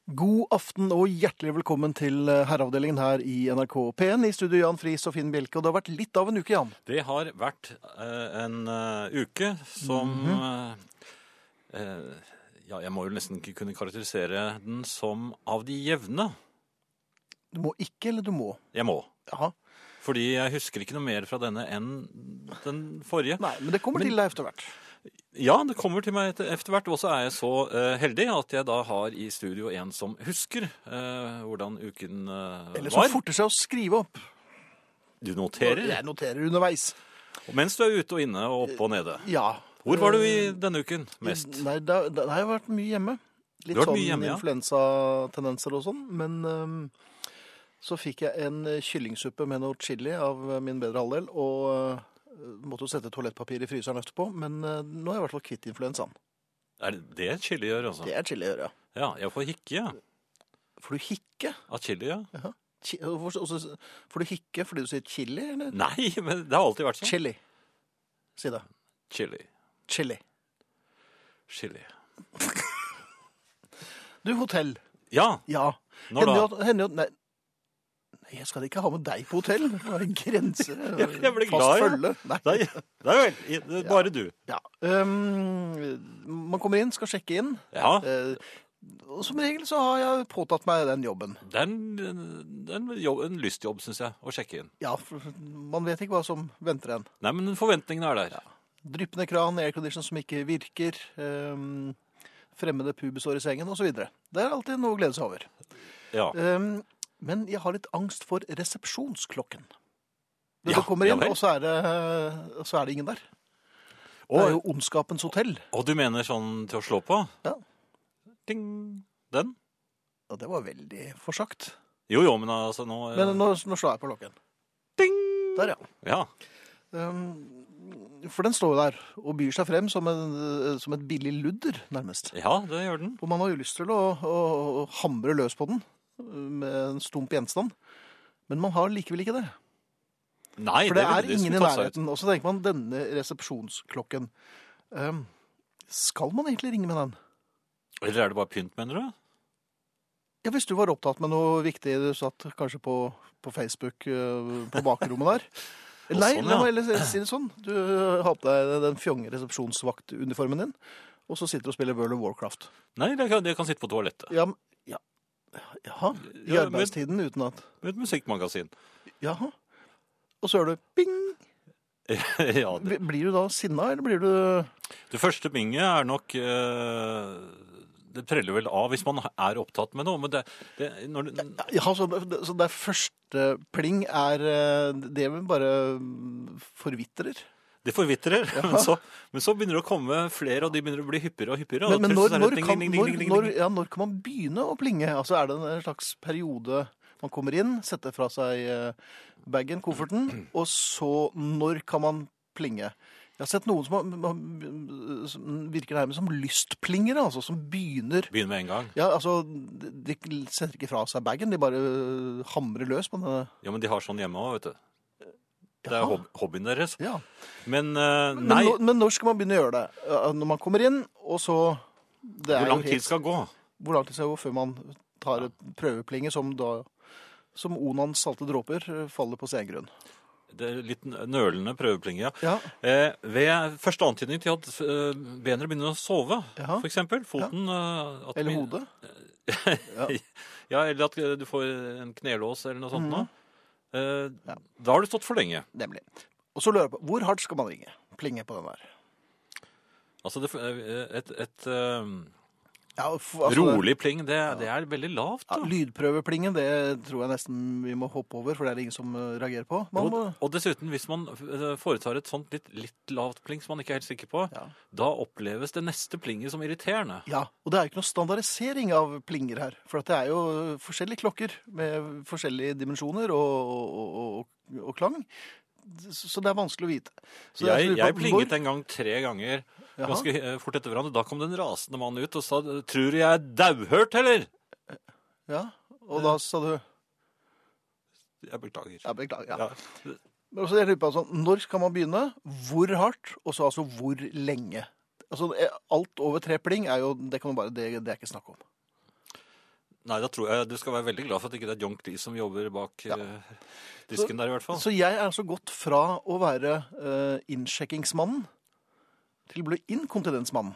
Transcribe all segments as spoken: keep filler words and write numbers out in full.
God aften og hjertelig velkommen til herreavdelingen her i N R K P en. I studio Jan Friis og Finn Bjelke, og det har vært litt av en uke, Jan. Det har vært uh, en uh, uke som uh, uh, ja, jeg må jo nesten ikke kunne karakterisere den som av de jevne. Du må ikke, eller du må? Jeg må. Jaha. Fordi jeg husker ikke noe mer fra denne enn den forrige. Nei, men det kommer men, til deg etter hvert. Ja, det kommer til meg etter, etter hvert. Og så er jeg så uh, heldig at jeg da har i studio en som husker uh, hvordan uken uh, var. Eller som forter seg å skrive opp. Du noterer? Jeg noterer underveis. Og mens du er ute og inne og oppe og nede. Ja. Hvor var du i denne uken mest? Nei, da, da har jeg vært mye hjemme. Litt sånn mye hjemme, ja. Influensa-tendenser og sånn. Men um, så fikk jeg en kyllingsuppe med noe chili av min bedre halvdel, og uh, måtte jo sette toalettpapir i fryseren etterpå, men uh, nå er jeg i hvert fall kvitt influensaen. Er det det chili gjør, altså? Det er chili gjør, ja. Ja, jeg får hikke, ja. Får du hikke? Av chili, ja. Ja. Får du hikke fordi du sier chili, eller? Nei, men det har alltid vært sånn. Chili. Si det. Chili. Chili. Chili. Du, hotell. Ja. Ja. Når da? Hender, hender, nei. nei, jeg skal ikke ha med deg på hotell. Det var en grense. Ja, jeg ble glad, ja. Følge. Nei. Nei, det er vel, det er bare ja. du. Ja. Um, man kommer inn, skal sjekke inn. Ja. Uh, og som regel så har jeg påtatt meg den jobben. Det er en, en, jobb, en lystjobb, synes jeg, å sjekke inn. Ja, man vet ikke hva som venter en. Nei, men forventningene er der. Ja. Dryppende kran, aircondition som ikke virker, um, fremmede pubesår i sengen, og så videre. Det er alltid noe å glede seg over. Ja. Um, men jeg har litt angst for resepsjonsklokken. Når ja, du kommer inn, ja og så, er det, og så er det ingen der. Det er jo ondskapens hotell. Og du mener sånn til å slå på? Ja. Ding! Den? Ja, det var veldig forsagt. Jo, jo, men altså nå... Men nå, nå slår jeg på klokken. Ding! Der, ja. Ja. Um, for den står jo der og byr seg frem som, en, som et billig ludder, nærmest. Ja, det gjør den. Og man har jo lyst til å, å, å hamre løs på den med en stump gjenstand. Men man har likevel ikke det. Nei, for det, det er det ingen i nærheten. Og så tenker man, denne resepsjonsklokken, um, skal man egentlig ringe med den? Eller er det bare pynt, mener du? Ja, hvis du var opptatt med noe viktig, du satt kanskje på, på Facebook uh, på bakrommet der. Nei, sånn, la meg ja. heller si det sånn. Du har på deg den fjonge resepsjonsvaktuniformen din, og så sitter du og spiller World of Warcraft. Nei, det kan, det kan sitte på toalettet. Ja, ja. Jaha, i Ja, arbeidstiden med, uten at... Med et musikkmagasin. Jaha. Og så er du bing! Ja, det... Blir du da sinna, eller blir du... Det første binget er nok... Uh... Det preller vel av hvis man er opptatt med noe, men det... det, når det... Ja, så det, så det første pling er... Det bare forvitrer. Det forvitrer, ja. men, så, men så begynner det å komme flere, og de begynner å bli hyppigere og hyppigere. Men, men når, når, kan, når, når, ja, når kan man begynne å plinge? Altså er det en slags periode man kommer inn, setter fra seg bagen, kofferten, og så når kan man plinge? Jeg har sett noen som, har, som virker nærmest som lystplingere, altså som begynner... Begynner med en gang? Ja, altså, de, de setter ikke fra seg bagen, de bare hamrer løs på denne... Ja, men de har sånn hjemme også, vet du. Det er hob hobbyen deres. Ja. Men, uh, men, nei... Men, men når skal man begynne å gjøre det? Når man kommer inn, og så... Det hvor lang tid helt, skal gå? Hvor lang tid skal gå før man tar et prøveplinge som da... Som onans salte dråper faller på sengrunn. Det er litt nølende prøveplinge, ja. ja. Eh, ved første antydning til at uh, bener begynner å sove, ja. for eksempel. Foten... Ja. Uh, at eller vi... hodet. ja. ja, eller at du får en knelås eller noe sånt. Mm. Uh, ja. Da har du stått for lenge. Nemlig. Og så lurer jeg på, hvor hardt skal man ringe? Plinge på den der. Altså, det, et... et uh, Ja, altså, rolig pling, det, ja. det er veldig lavt. Da. Ja, lydprøveplingen, det tror jeg nesten vi må hoppe over, for det er det ingen som reagerer på. Man og, må... og dessuten, hvis man foretar et sånt litt, litt lavt pling som man ikke er helt sikker på, ja. da oppleves det neste plinget som irriterende. Ja, og det er ikke noe standardisering av plinger her, for det er jo forskjellige klokker med forskjellige dimensjoner og, og, og, og klang. Så det er vanskelig å vite. Så jeg jeg, jeg plinget en gang tre ganger ganske Jaha. fort etter hverandre. Da kom det en rasende mann ut og sa, tror du jeg er dauhørt, eller? Ja, og da sa du... Jeg beklager. Jeg beklager, ja. ja. Men så jeg lurer på, altså, når skal man begynne? Hvor hardt? Og så altså hvor lenge? Altså, alt over tre pling er jo, det kan man bare, det, det er ikke snakk om. Nei, da tror jeg du skal være veldig glad for at ikke det er John Cleese som jobber bak ja. uh, disken så, der i hvert fall. Så jeg er altså gått fra å være uh, innsjekkingsmannen til å bli inkontinensmannen.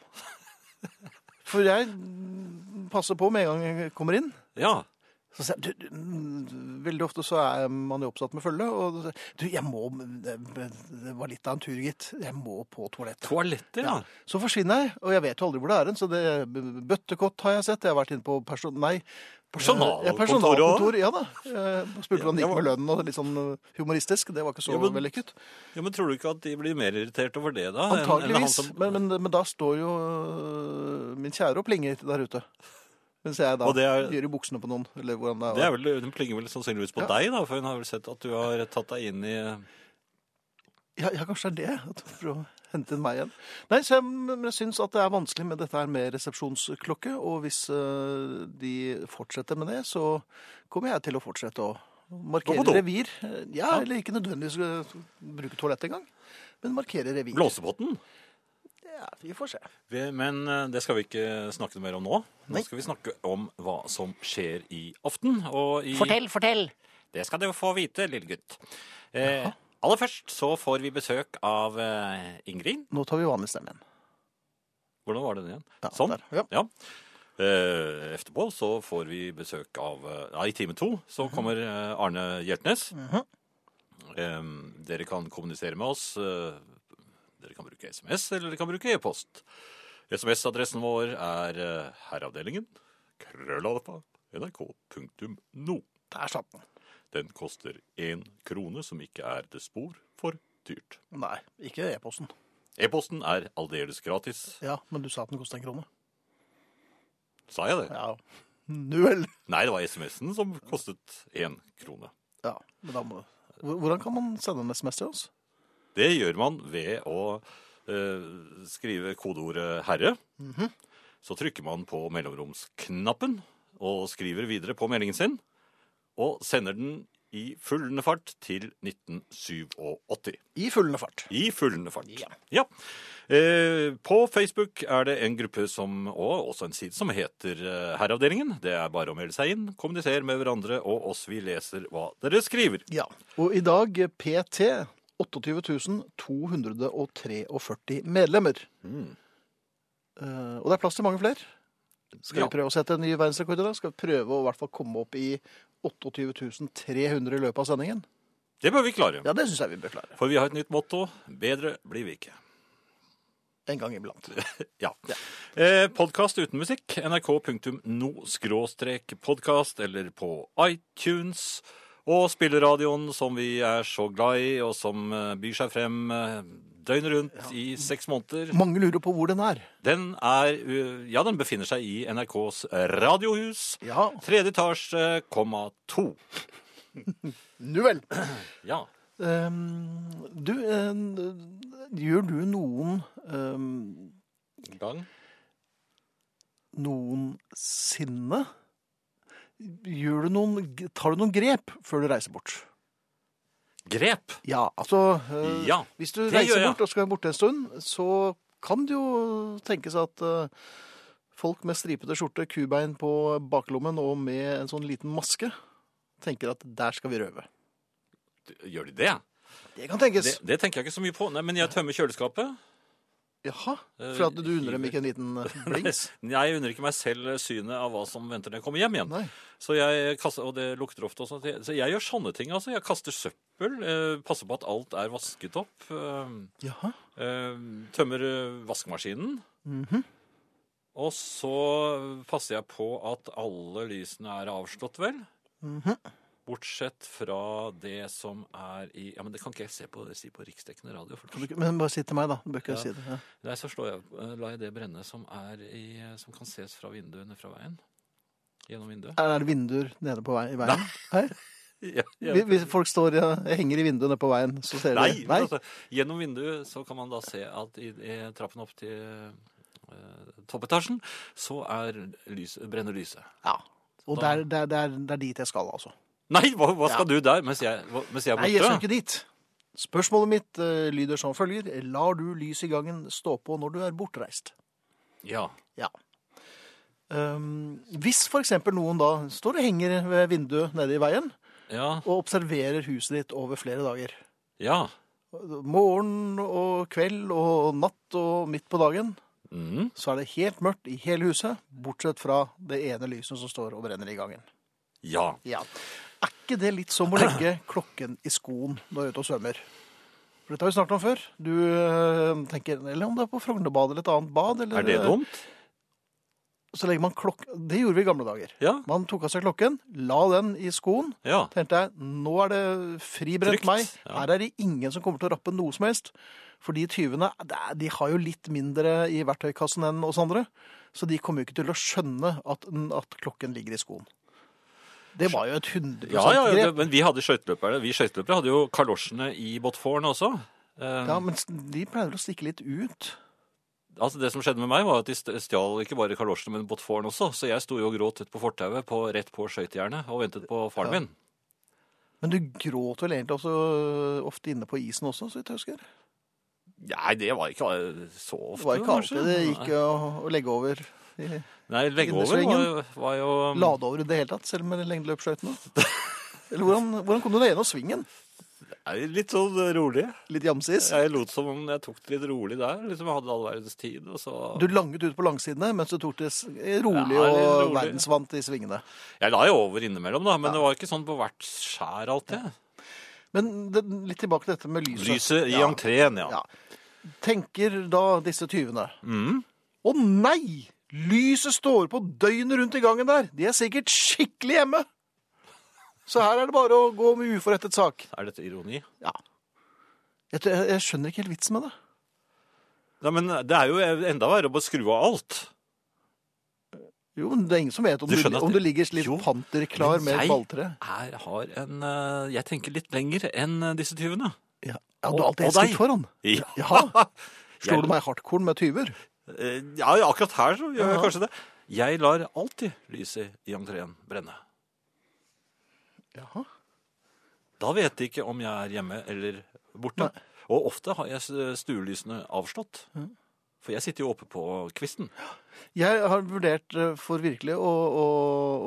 For jeg passer på med en gang jeg kommer inn. Ja. Så sier jeg, du, veldig ofte så er man jo oppsatt med følge, og du, jeg må, det var litt av en tur, gitt. Jeg må på toalettet. Toaletter, ja. ja. Så forsvinner jeg, og jeg vet jo aldri hvor det er en, så det bøttekott har jeg sett. Jeg har vært inne på person... Nei. Personalkontor, ja, personalkontor, ja da. Jeg spurte hvordan det gikk med lønnen, og litt sånn humoristisk. Det var ikke så ja, men, vellykket. Ja, men tror du ikke at de blir mer irritert over det da? Antageligvis, som... men, men, men da står jo min kjære og plinger der ute. Mens jeg da er, gjør i buksene på noen. Eller hvordan det er. Det er vel, den plinger vel sannsynligvis på ja. deg da, for hun har vel sett at du har tatt deg inn i... Ja, ja kanskje det er det. For å hente inn meg igjen. Nei, så jeg, jeg synes at det er vanskelig med dette her med resepsjonsklokke, og hvis uh, de fortsetter med det, så kommer jeg til å fortsette å markere revir. Ja, ja, eller ikke nødvendigvis bruke toalett engang, men markere revir. Blåsepotten? Ja, vi får se. Men det skal vi ikke snakke mer om nå. Nå Nei. skal vi snakke om hva som skjer i aften. Og i... Fortell, fortell! Det skal du få vite, lille gutt. Eh, aller først så får vi besøk av eh, Ingrid. Nå tar vi vanlig stemme igjen. Hvordan var det igjen? Ja, sånn? Der, ja. ja. Eh, etterpå så får vi besøk av... Ja, i time to så kommer eh, Arne Hjertnes. Uh-huh. eh, dere kan kommunisere med oss... Eh, Dere kan bruke sms, eller dere kan bruke e-post. S M S-adressen vår er uh, herreavdelingen, krøllalfa, nrk punktum no. Der satt den. Den koster én krone, som ikke er det spor for dyrt. Nei, ikke e-posten. E-posten er aldeles gratis. Ja, men du sa at den koster en krone. Sa jeg det? Ja, null. Nei, det var sms'en som kostet én krone. Ja, men da må du... Hvordan kan man sende en sms til oss? Det gjør man ved å uh, skrive kodeordet herre. Mm-hmm. Så trykker man på mellomromsknappen og skriver videre på meldingen sin, og sender den i fullende fart til nitten syttisju. I fullende fart. I fullende fart, ja. ja. Uh, på Facebook er det en gruppe som, og også en side som heter uh, Herreavdelingen. Det er bare å melde seg inn, kommunisere med hverandre, og oss vi leser hva dere skriver. Ja, og i dag P T... tjueåtte tusen to hundre førtitre medlemmer. Mm. Uh, og det er plass til mange flere. Skal ja. vi prøve å sette en ny verdensrekord i dag? Skal vi prøve å i hvert fall komme opp i tjueåtte tusen tre hundre i løpet av sendingen? Det bør vi klare. Ja, det synes jeg vi bør klare. For vi har et nytt motto. Bedre blir vi ikke. En gang iblant. ja. ja. Eh, podcast uten musikk. nrk punktum no skråstrek podcast eller på iTunes. Og spilleradioen som vi er så glad i, og som byr seg frem døgnet rundt ja. i seks måneder. Mange lurer på hvor den er. Den er, ja, den befinner seg i N R K's radiohus. Ja. Tredje etasje, komma to. Nu vel. Ja. Um, du, um, gjør du noen... Um, Gang? Noensinne... Gjør du noen, tar du noen grep før du reiser bort? Grep? Ja, altså øh, ja, hvis du reiser bort og skal være borte en stund, så kan det jo tenkes at øh, folk med stripete skjorte, kubein på baklommen og med en sånn liten maske tenker at der skal vi røve. Gjør de det? Det kan tenkes. Det, det tenker jeg ikke så mye på. Nei, men jeg tømmer kjøleskapet. Jaha, for at du unner dem ikke en liten blings? Nei, jeg unner ikke meg selv synet av hva som venter når jeg kommer hjem igjen. Nei. Så jeg kaster, og det lukter ofte også. Så jeg gjør sånne ting, altså. Jeg kaster søppel, eh, passer på at alt er vasket opp. Eh, Jaha. Eh, tømmer vaskemaskinen. Mhm. Og så passer jeg på at alle lysene er avslått, vel? Mhm. Bortsett fra det som er i... Ja, men det kan ikke jeg se på, si på riksdekkende radio. For du, men bare si til meg da, du bør ikke ja. si det. Ja. Nei, så slår jeg, la jeg det brenne som er i, som kan ses fra vinduet ned fra veien. Gjennom vinduet. Er det vinduer nede på vei, i veien? Nei. ja, ja. Hvis folk står, ja, henger i vinduet nede på veien, så ser Nei, de... Nei, altså, gjennom vinduet så kan man da se at i, i trappen opp til uh, toppetasjen, så er lys, brenner lyset. Ja, og da... det er, det, er, det er dit jeg skal, altså. Nei, hva, hva skal ja. du der mens jeg, mens jeg er borte? Nei, jeg skal ikke dit. Spørsmålet mitt uh, lyder som følger. Lar du lys i gangen stå på når du er bortreist? Ja. Ja. Um, hvis for eksempel noen da står og henger ved vinduet nede i veien Ja, og observerer huset ditt over flere dager, ja. morgen og kveld og natt og midt på dagen, Mm. så er det helt mørkt i hele huset, bortsett fra det ene lyset som står og brenner i gangen. Ja. Ja. Er ikke det litt som å legge klokken i skoen når du er ute og svømmer? For dette har vi snakket om før. Du øh, tenker, eller om det er på Frognerbad eller et annet bad. Eller, Er det dumt? Så legger man klokken, det gjorde vi i gamle dager. Ja. Man tok av seg klokken, la den i skoen, Ja. tenkte jeg, nå er det fribrent Trygt, meg. ja. Her er det ingen som kommer til å rappe noe som helst. For de tyvene, det er- de har jo litt mindre i verktøykassen enn oss andre. Så de kommer jo ikke til å skjønne at, at klokken ligger i skoen. Det var jo et hundre Ja, prosent ja, grep. det, men vi hadde skøyteløpere. Vi skøyteløpere hadde jo kalosjene i Botfåren også. Eh, Ja, men de pleier å stikke litt ut. Altså Det som skjedde med meg, var at de st- stjal ikke bare kalosjene, men Botfåren også. Så jeg sto jo og gråt ut på fortauet på, rett på skøytejernet og ventet på faren Ja. min. Men du gråt vel egentlig også ofte inne på isen også, så vidt jeg husker. Nei, det var ikke eh, så ofte. Det var ikke alltid kanskje. det gikk å, å legge over, i, Nei, legge over Innesvingen. var, var jo lade over i det hele tatt, selv med lengdeløpsskøytene. Eller hvordan, hvordan kom du deg gjennom svingen? Nei, litt sånn rolig. Litt jamsis? Jeg lot som om jeg tok det litt rolig der. Liksom Jeg hadde all verdens tid. Og så... Du langet ut på langsidene, mens du tok det s- rolig Ja, litt og rolig. verdensvant i svingene. Jeg la jo over innimellom, da, men Ja. det var ikke sånn på hvert skjær alltid. Men det, litt tilbake til dette med lyset. Lyset i Ja. entreen, ja. Ja. Tenker da disse tyvene, Mm. å nei, lyset står på døgnet rundt i gangen der. De er sikkert skikkelig hjemme. Så her er det bare å gå med uforrettet sak. Er dette ironi? Ja. Jeg, jeg, jeg skjønner ikke helt vitsen med det. Ja, men det er jo enda verre å bare skru av alt. Jo, men det er ingen som vet om, Du du, skjønner at om det- du ligger litt Jo, panterklar men med et jeg- balltre. Jeg har en eh, Jeg tenker litt lenger enn eh, disse tyvene. Ja, ja du Og- har alltid og et skritt deg. foran. Ja. Jaha. Slår Jeg- du meg i hardkorn med tyver? Eh, Ja, ja, akkurat her så gjør jeg Ja. kanskje det. Jeg lar alltid lyset i entreen brenne. Jaha. Da vet de ikke om jeg er hjemme eller borte. Nei. Og ofte har jeg stuelysene avslått. Mhm. For jeg sitter jo oppe på kvisten. Jeg har vurdert eh, for virkelig å, å,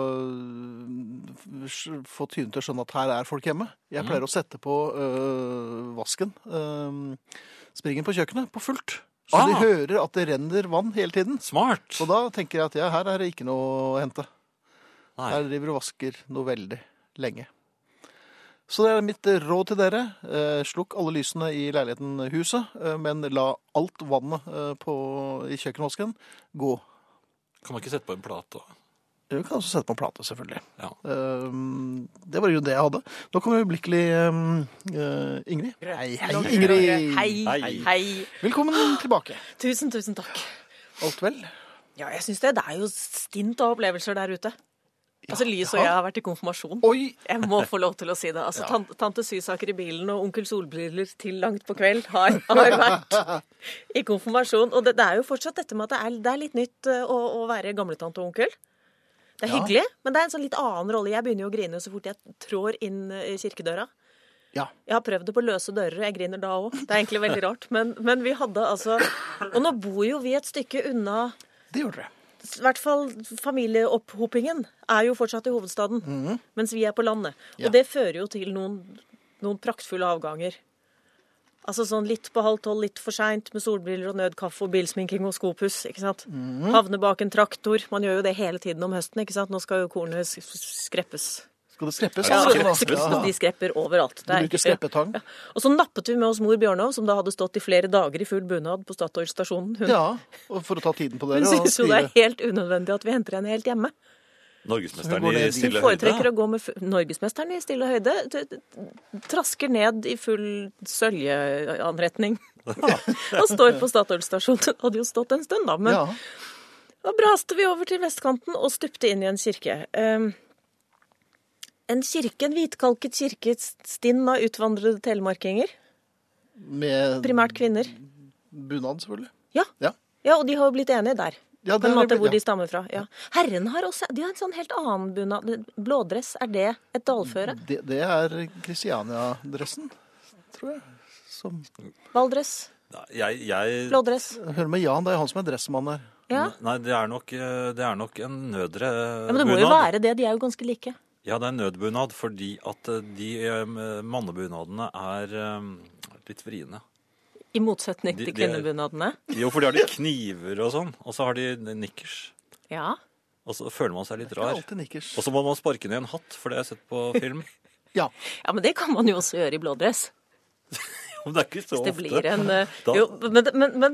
å s- få tyven til å skjønne at her er folk hjemme. Jeg pleier å sette på øh, vasken, øh, springen på kjøkkenet, på fullt. Så Ah. de hører at det renner vann hele tiden. Smart! Og da tenker jeg at ja, her er det ikke noe å hente. Nei. Her driver og vasker noe veldig lenge. Så det er mitt råd til dere. Eh, slukk alle lysene i leiligheten huset, eh, men la alt vannet eh, på, i kjøkkenvasken gå. Kan man ikke sette på en plate? Du kan også sette på en plate, selvfølgelig. Ja. Eh, det var jo det jeg hadde. Nå kommer øyeblikkelig uh, Ingrid. Hei, hei, Ingrid. Hei, Hei. hei. Velkommen tilbake. Tusen, tusen takk. Alt vel? Ja, jeg synes det. Det er jo stint av opplevelser der ute. Altså, Lys og Ja. jeg har vært i konfirmasjon. Oi! Jeg må få lov til å si det. Altså, Ja. tan- Tante Sysaker i bilen og onkel Solbriller til langt på kveld har, har vært i konfirmasjon. Og det, det er jo fortsatt dette med at det er, det er litt nytt uh, å, å være gamletante og onkel. Det er Ja. hyggelig, men det er en sånn litt annen rolle. Jeg begynner jo å grine så fort jeg trår inn i kirkedøra. Ja. Jeg har prøvd det på løse dører, og jeg griner da òg. Det er egentlig veldig rart. Men, men vi hadde altså Og nå bor jo vi et stykke unna. Det gjorde dere. I hvert fall familieopphopingen er jo fortsatt i hovedstaden, mens vi er på landet. Og Ja. det fører jo til noen, noen praktfulle avganger. Altså sånn litt på halv tolv, litt for seint, med solbriller og nødkaffe og bilsminking og skopuss, ikke sant? Havne bak en traktor. Man gjør jo det hele tiden om høsten, ikke sant? Nå skal jo kornet s- s- skreppes. Skal det skreppes? Ja, altså, nå? skreppes, Ja. de skrepper overalt. Du bruker skreppetang? Ja. Og så nappet vi med oss mor Bjørnov, som da hadde stått i flere dager i full bunad på Statoil-stasjonen. Hun, Ja, og for å ta tiden på hun dere og syns jo det er skrive. helt unødvendig at vi henter henne helt hjemme. Norgesmesteren Hun går ned i i- stille Hun foretrekker høyde. å gå med fu- Norgesmesteren i stille høyde. t- t- Trasker ned i full søljeanretning. Og står på Statoil-stasjonen. Hadde jo stått en stund, da. Men Ja. da braste vi over til vestkanten og stupte inn i en kirke. Um, en kirke, en hvitkalket kirke, stinn av utvandrede telemarkinger. Med Primært kvinner. bunad, selvfølgelig. Ja. Ja. Ja, og de har jo blitt enige der. Ja, På det en er måte det- hvor ja. de stammer fra. Ja. Herren har også De har en sånn helt annen bunad. Blådress, er det et dalføre? Det, det er Kristiania-dressen, tror jeg. Som Valldress? Nei, Jeg, jeg, Blådress? Hør med Jan, det er han som er dressmann her. Ja. Nei, det er nok, eh, det er nok en nødre Ja, men det må jo være det. De er jo ganske like. Ja, det er en nødbunad, fordi at eh, de eh, mannebunadene er eh, litt vriene. I motsetning De- til de er- kvinnebunadene. Jo, for de har de kniver og sånn, og så har de nikkers. Ja. Og så føler man seg litt Det er rar. alltid nikkers. Og så må man sparke ned en hatt, for det har jeg sett på film. Ja. ja, men det kan man jo også gjøre i blådress. Men det er ikke så Det ofte. blir en eh, Da- Jo, men, men, men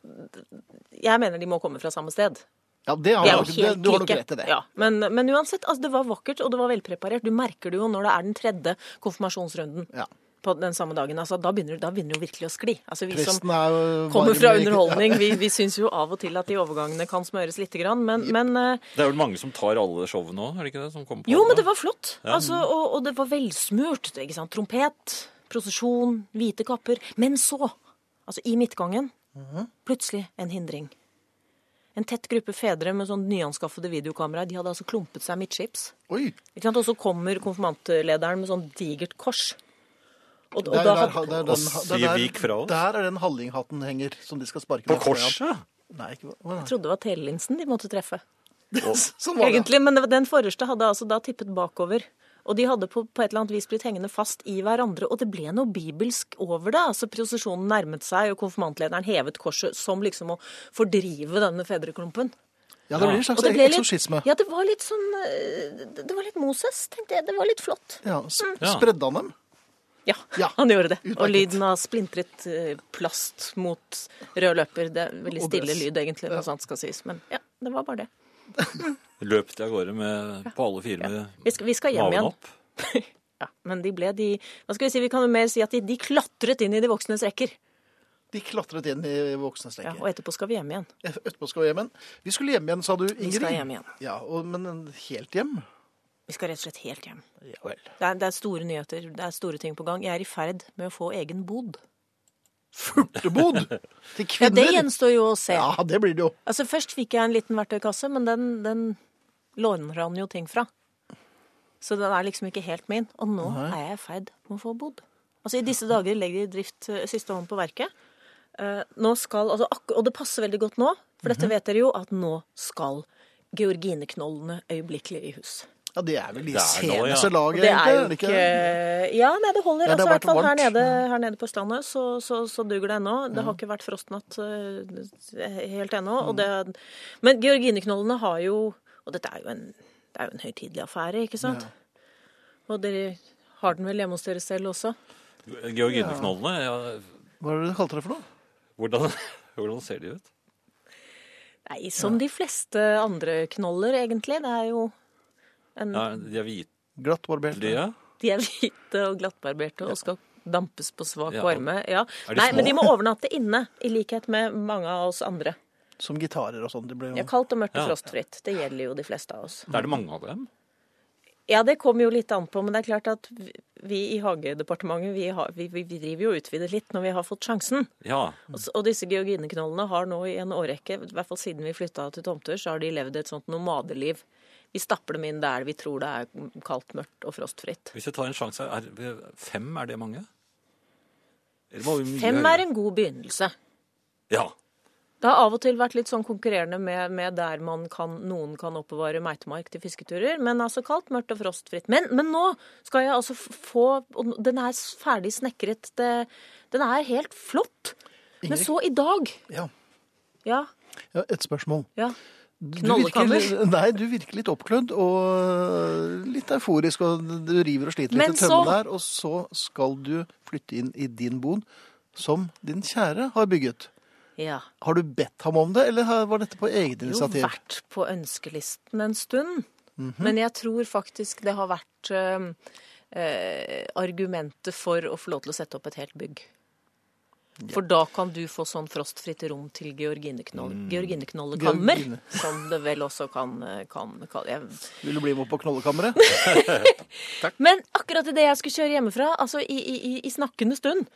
jeg mener de må komme fra samme sted. Ja, det har De er du, jo det, helt du har nok like. rett i det. Ja, men, men uansett, altså, det var vakkert, og det var velpreparert. Du merker det jo når det er den tredje konfirmasjonsrunden Ja. på den samme dagen. Altså, da begynner da begynner det jo virkelig å skli. Altså, vi som Presten er jo kommer varm fra i- underholdning, vi, vi syns jo av og til at de overgangene kan smøres lite grann, men, men eh, Det er vel mange som tar alle showene òg, er det ikke det? Som kommer på Jo, men alle? det var flott. Altså, og, og det var velsmurt. Ikke sant? Trompet, prosesjon, hvite kapper. Men så, altså i midtgangen, plutselig en hindring. En tett gruppe fedre med sånn nyanskaffede videokameraer, de hadde altså klumpet seg midtskips. Oi, Ikke sant? Og så kommer konfirmantlederen med sånn digert kors. Og, og der, da der, hadde, der, Og den, sier der, vik fra oss. der er den hallinghatten henger, som de skal sparke På ned. korset? Nei, ikke hva- jeg trodde det var telelinsen de måtte treffe. Sånn var det. Egentlig, men det var- den forreste hadde altså da tippet bakover. Og de hadde på, på et eller annet vis blitt hengende fast i hverandre. Og det ble noe bibelsk over det. Altså Prosesjonen nærmet seg, og konfirmantlederen hevet korset som liksom å fordrive denne fedreklumpen. Ja, det blir en Og slags det ble litt, eksorsisme. ja, det var litt sånn eh, Det det var litt Moses, tenkte jeg. Det var litt flott. Ja, s- Ja. Spredde han dem? Ja, Ja, han gjorde det. utmerket. Og lyden av splintret eh, plast mot rød løper. Det er veldig Og stille dress. lyd, egentlig, når sant skal sies. Men ja, det var bare det. Løp de av gårde med, på alle fire med Vi skal, vi skal hjem maven igjen. opp? Ja, men de ble de Hva skal vi si? Vi kan jo mer si at de, de klatret inn i de voksnes rekker. De klatret inn i voksnes Ja, rekker. og etterpå skal vi hjem igjen. Etterpå skal vi hjem igjen. Vi skulle hjem igjen, sa du, Ingrid? Vi skal hjem igjen. Ja, og, men helt hjem? Vi skal rett og slett helt hjem. Ja vel. Det er, det er store nyheter. Det er store ting på gang. Jeg er i ferd med å få egen bod. Furtebod til Ja, kvinner? det gjenstår jo å se. Ja, det blir det jo. Altså, først fikk jeg en liten verktøykasse, men den, den låner han jo ting fra. Så den er liksom ikke helt min. Og nå er jeg i ferd med å få bod. Altså, i disse dager legger de drift eh, siste hånd på verket. Eh, nå skal, altså, ak og det passer veldig godt nå, for dette vet dere jo, at nå skal georgineknollene øyeblikkelig i hus. Ja, det er vel i Det er nå, ja. seneste Og laget, det er jo egentlig. ikke Ja, nei, det holder. Ja, det altså, har I hvert vært fall her varmt. nede, her nede på Østlandet så, så, så duger det ennå. Det har ikke vært frostnatt eh, helt ennå. og det- Men georgineknollene har jo Og dette er jo en, det er jo en høytidelig affære, ikke sant? Og dere har den vel hjemme hos dere selv også? Georgineknollene, ja, Hva er det du kalte det for noe? hvordan, hvordan ser de ut? Nei, som de fleste andre knoller, egentlig. Det er jo en Ja, de er hvite, Glatt barbert? ja. De er hvite og glattbarberte og skal dampes på svak Ja. varme. Ja. Er de Nei, små? men de må overnatte inne, i likhet med mange av oss andre. Som gitarer og sånn. Det ble jo... Ja, kaldt og mørkt og Ja. frostfritt. Det gjelder jo de fleste av oss. Er det mange av dem? Ja, det kommer jo litt an på, men det er klart at vi i Hagedepartementet, vi, har, vi, vi driver jo og utvider litt når vi har fått sjansen. Ja. Og, s- og disse georgineknollene har nå i en årrekke, i hvert fall siden vi flytta til tomter, så har de levd et sånt nomadeliv. Vi stapper dem inn der vi tror det er kaldt, mørkt og frostfritt. Hvis jeg tar en sjanse, er fem, er det mange? Eller må vi mye Fem høyere? er en god begynnelse. Ja. Det har av og til vært litt sånn konkurrerende med, med der man kan, noen kan oppbevare meitemark til fisketurer, men altså kaldt, mørkt og frostfritt. Men, men nå skal jeg altså f- få og Den er s- ferdig snekret. Det, den er helt flott. Men Ingrid? så i dag Ja. Ja. ja, et spørsmål. ja. Du Knollekammer? virker, nei, du virker litt oppklødd og litt euforisk, og du river og sliter Men litt i tømmene så- der, og så skal du flytte inn i din bod, som din kjære har bygget. ja. Har du bedt ham om det, eller har- var dette på eget Jo initiativ? vært på ønskelisten en stund. Men jeg tror faktisk det har vært eh, eh, argumentet for å få lov til å sette opp et helt bygg. For da kan du få sånn frostfritt rom til georgineknoll, georgineknollekammer, Georgine. som det vel også kan, kan kalle jeg. Vil du bli med på knollekammeret? Men akkurat idet jeg skulle kjøre hjemmefra, altså i, i, i, i snakkende stund,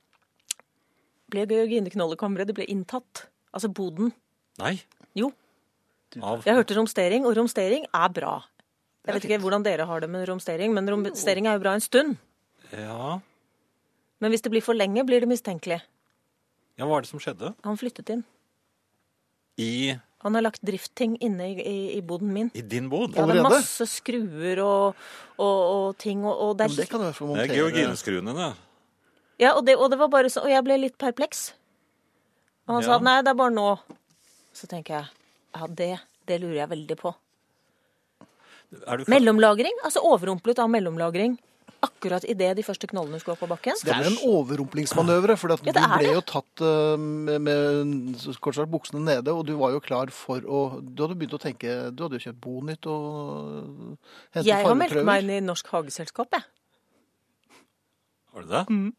ble georgineknollekammeret det ble inntatt. Altså boden. Nei. Jo, Av jeg hørte romstering, og romstering er bra. Jeg er vet ikke hvordan dere har det med romstering, men romstering er jo bra en stund. Ja. Men hvis det blir for lenge, blir det mistenkelig. Ja, hva er det som skjedde? Han flyttet inn. I Han har lagt driftting inne i, i, i boden min. I din bod? Ja, det er Allerede? masse skruer og, og, og ting, og, og det Men er, det kan du få Det montere. er Georgineskruene, det. ja, og, det, og det var bare så, og jeg ble litt perpleks. Og han Ja. sa at nei, det er bare nå. Så tenker jeg, ja, det, det lurer jeg veldig på. Er du klar? Mellomlagring, altså overrumplet av mellomlagring. Akkurat i det de første knollene skulle opp på bakken. Det er en overrumplingsmanøvre, for at Ja, du det er ble det. jo tatt uh, med, med kort sagt buksene nede, og du var jo klar for å Du hadde begynt å tenke Du hadde jo kjøpt Bonytt og hentet Jeg har meldt fargeprøver. meg inn i Norsk Hageselskap, jeg. Har du det? Mm.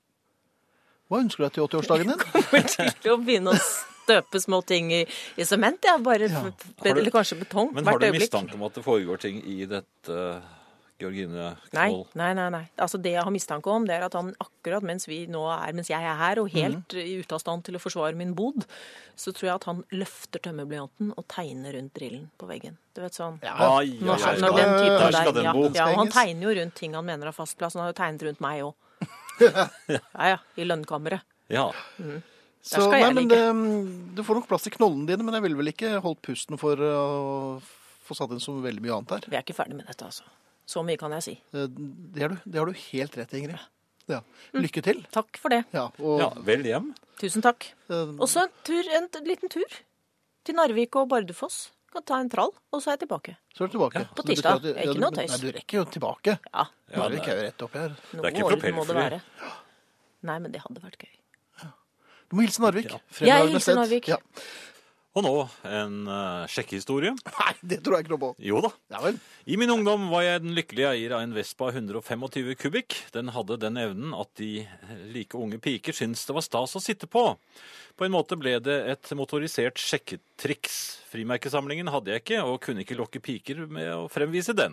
Hva ønsker du deg til åtti-årsdagen din? Kommer til å begynne å støpe små ting i, i sement, ja. Bare, Ja. f- f- eller kanskje betong, Men har hvert du øyeblikk. mistanke om at det foregår ting i dette Nei, Georgine-knoll? nei, nei, nei. Altså det jeg har mistanke om, det er at han akkurat mens vi nå er, mens jeg er her og helt Mhm. ute av stand til å forsvare min bod, så tror jeg at han løfter tømmerblyanten og tegner rundt drillen på veggen. Du vet sånn. Ja, Ai, ai, Når, ai, når ai. den typen Der skal der, den ja, bo. ja, og han Henges. tegner jo rundt ting han mener har fast plass. Han har jo tegnet rundt meg òg. Ja, ja, i lønnkammeret. Ja. Så, skal jeg nei, men ligge. det, du får nok plass til knollene dine, men jeg ville vel ikke holdt pusten for å få satt inn så veldig mye annet her. Vi er ikke ferdig med dette, altså. Så mye kan jeg si. Eh, Det, er du, det har du helt rett i, Ingrid. Ja. Lykke til. Takk for det. Ja, og, ja, vel hjem. Tusen takk. eh, Og så en, tur, en t- liten tur til Narvik og Bardufoss. Kan ta en trall, og så er jeg tilbake. så er du tilbake. på Så du tirsdag. skal- Ikke du- noe tøys. Nei, du rekker jo tilbake. Ja, Ja, Narvik er jo rett oppi her. noe Det er ikke orden må det propellfly. være. Nei, men det hadde vært gøy. Du må hilse Narvik. Ja. Fremragende Jeg hilser sted. Narvik. Ja. Og nå en uh, sjekkehistorie. Nei, det tror jeg ikke noe på. Jo da. Ja vel. I min ungdom var jeg den lykkelige eier av en Vespa hundre og tjuefem kubikk. Den hadde den evnen at de like unge piker syntes det var stas å sitte på. På en måte ble det et motorisert sjekketriks. Frimerkesamlingen hadde jeg ikke, og kunne ikke lokke piker med å fremvise den.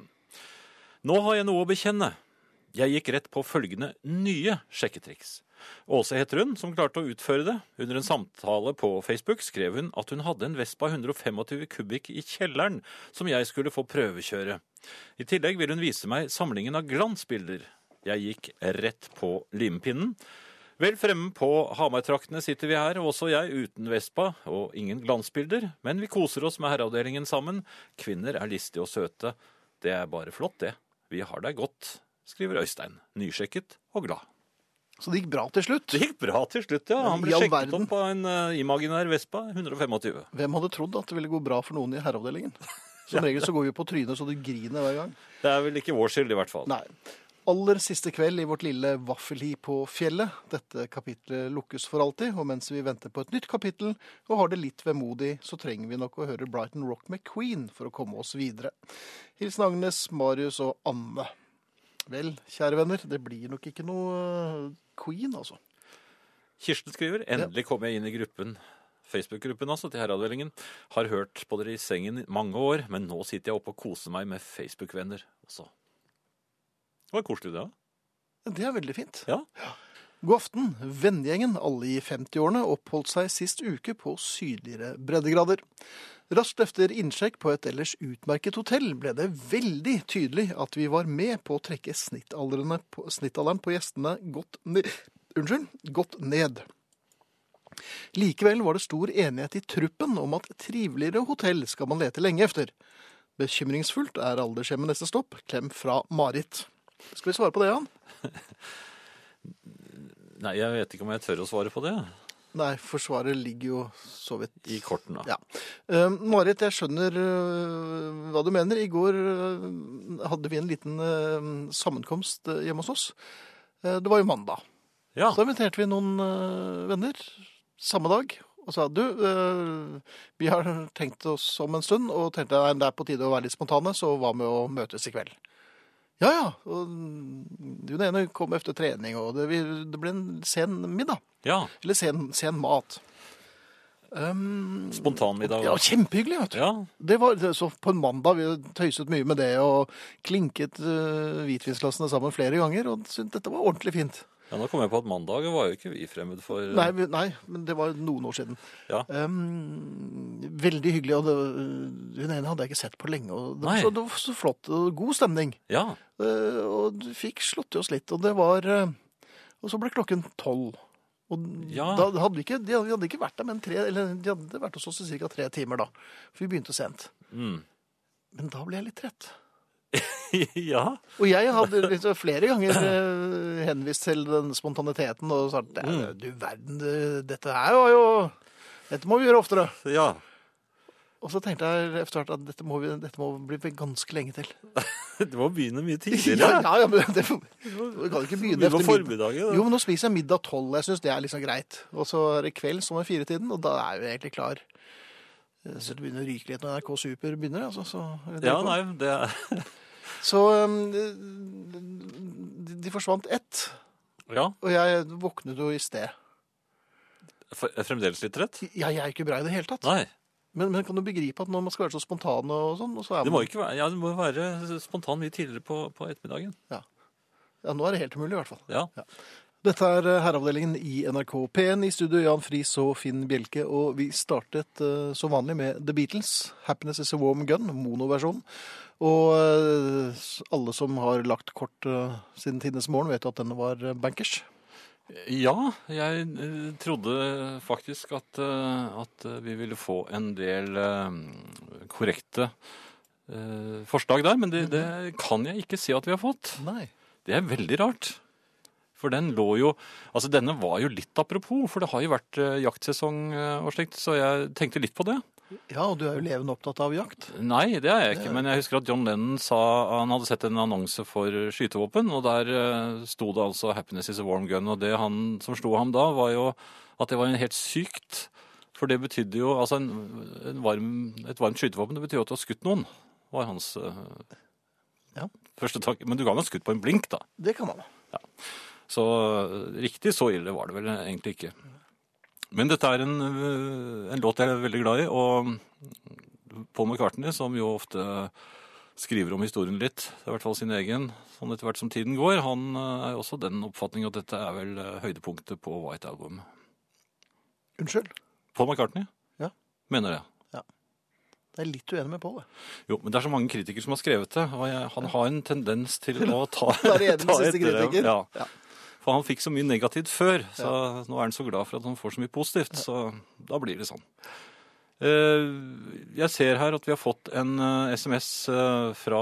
Nå har jeg noe å bekjenne. Jeg gikk rett på følgende nye sjekketriks. Åse heter hun, som klarte å utføre det. Under en samtale på Facebook skrev hun at hun hadde en Vespa hundre og tjuefem kubikk i kjelleren som jeg skulle få prøvekjøre. I tillegg ville hun vise meg samlingen av glansbilder. Jeg gikk rett på limpinnen. Vel fremme på Hamar-traktene sitter vi her, og også jeg uten Vespa og ingen glansbilder. Men vi koser oss med herreavdelingen sammen. Kvinner er listige og søte. Det er bare flott, det. Vi har deg godt, skriver Øystein. Nysjekket og glad. Så det gikk bra til slutt. Det gikk bra til slutt, ja. Han I ble all sjekket verden. opp av en uh, imaginær Vespa hundre og tjuefem. Hvem hadde trodd at det ville gå bra for noen i herreavdelingen? Som regel så går vi på trynet så du griner hver gang. Det er vel ikke vår skyld, i hvert fall. Nei. Aller siste kveld i vårt lille vaffelhi på fjellet. Dette kapitlet lukkes for alltid, og mens vi venter på et nytt kapittel og har det litt vemodig, så trenger vi nok å høre Brighton Rock McQueen for å komme oss videre. Hilsen Agnes, Marius og Anne. Vel, kjære venner, det blir nok ikke noe uh, Queen, altså. Kirsten skriver, endelig kom jeg inn i gruppen, Facebook-gruppen altså, til herreavdelingen. Har hørt på dere i sengen i mange år, men nå sitter jeg oppe og koser meg med Facebook-venner også. Det var koselig det, da. Det er veldig fint. Ja. God aften. Vennegjengen, alle i femti-årene, oppholdt seg sist uke på sydligere breddegrader. Raskt efter innsjekk på et ellers utmerket hotell ble det veldig tydelig at vi var med på å trekke snittalderen på, snittalderen på gjestene godt ned. Unnskyld, godt ned. Likevel var det stor enighet i truppen om at triveligere hotell skal man lete lenge efter. Bekymringsfullt er aldershjemmet neste stopp. Klem fra Marit. Skal vi svare på det, Jan? Nei, jeg vet ikke om jeg tør å svare på det. Nei, forsvaret ligger jo så vidt I korten, da. Ja. Uh, Marit, jeg skjønner uh, hva du mener. I går uh, hadde vi en liten uh, sammenkomst uh, hjemme hos oss. Uh, det var jo mandag. Ja. Så inviterte vi noen uh, venner samme dag og sa du, uh, vi har tenkt oss om en stund og tenkte nei, det er på tide å være litt spontane, så hva med å møtes i kveld? Ja, ja. Og hun ene kom efter trening, og det, vi, det ble en sen middag. Ja. Eller sen, sen mat. Um, Spontanmiddag. ja, kjempehyggelig, vet du. Ja. Det var det, så på en mandag, vi tøyset mye med det, og klinket uh, hvitvinsglassene sammen flere ganger, og syntes dette var ordentlig fint. Ja, nå kom jeg på at mandag var jo ikke vi fremmed for... Nei, vi, nei, men det var noen år siden. Ja. Um, veldig hyggelig, og det, hun ene hadde jeg ikke sett på lenge, og det var, Nei. så, det var så flott, og god stemning. Ja. Uh, og du fikk slått i oss litt, og det var... Uh, og så ble klokken tolv. Og Ja. da hadde vi ikke, de hadde, vi hadde ikke vært der, men tre, eller de hadde vært hos oss i cirka tre timer da. For vi begynte sent. Mm. Men da ble jeg litt trett. Ja. Og jeg hadde liksom flere ganger eh, henvist til den spontaniteten og sagt, "Ja, du verden, det- dette her var jo, dette må vi gjøre oftere." Ja. Og så tenkte jeg efter hvert at dette må, vi, dette må bli ganske lenge til. Det må begynne mye Ja, tidligere. ja, ja men det, vi kan ikke begynne Begynne på efter middag. formiddagen. Jo, men nå spiser jeg middag tolv, jeg synes det er liksom greit. Og så er det kveld, som er fire-tiden, og da er jeg egentlig klar. Så det begynner å ryke litt når N R K Super begynner, altså. Så, Ja, nei, det er... så um, de, de forsvant ett, Ja, og jeg våknet jo i sted. for- er fremdeles litt rett? Ja, jeg er ikke bra i det hele tatt. Nei, Men, men kan du begripe at når man skal være så spontan og sånn, og så er det man... må ikke være, ja, det må være spontan mye tidligere på, på ettermiddagen. Ja, nå er det helt umulig i hvert fall. Ja. Dette er herreavdelingen i N R K P en. I studio Jan Friis og Finn Bjelke. Og vi startet uh, som vanlig med The Beatles. Happiness is a warm gun, monoversjon. Og uh, alle som har lagt kort uh, siden tidenes morgen vet jo at denne var uh, bankers. Ja, jeg eh, trodde faktisk at, eh, at vi ville få en del eh, korrekte eh, forslag der, men det, det kan jeg ikke si at vi har fått. Nei. Det er veldig rart. For den lå jo, altså denne var jo litt apropos, for det har jo vært eh, jaktsesong eh, og slikt, så jeg tenkte litt på det. Ja, og du er jo levende opptatt av jakt. Nei, det er jeg ikke, men jeg husker at John Lennon sa, han hadde sett en annonse for skytevåpen, og der eh, sto det altså 'Happiness is a warm gun', og det han som slo ham da var jo at det var en helt sykt, for det betydde jo, altså en, en varm, et varmt skytevåpen, det betyr jo at du har skutt noen, var hans eh, Ja. første tanke. Men du ga meg skutt på en blink da. Det kan man. Så eh, riktig så ille var det vel egentlig ikke. Men dette er en, eh, en låt jeg er veldig glad i, og Paul McCartney, som jo ofte skriver om historien litt, det er i hvert fall sin egen, sånn etter hvert som tiden går, han eh, er også den oppfatning at dette er vel eh, høydepunktet på White Album. Unnskyld. Paul McCartney? Ja. Mener det. Jeg er litt uenig med Paul. jeg. Jo, men det er så mange kritikere som har skrevet det, og jeg, han har en tendens til å ta, Være enig med ta siste etter det. kritiker. Ja. Ja. For han fikk så mye negativt før, så nå er han så glad for at han får så mye positivt, så da blir det sånn. Eh, Jeg ser her at vi har fått en eh, sms eh, fra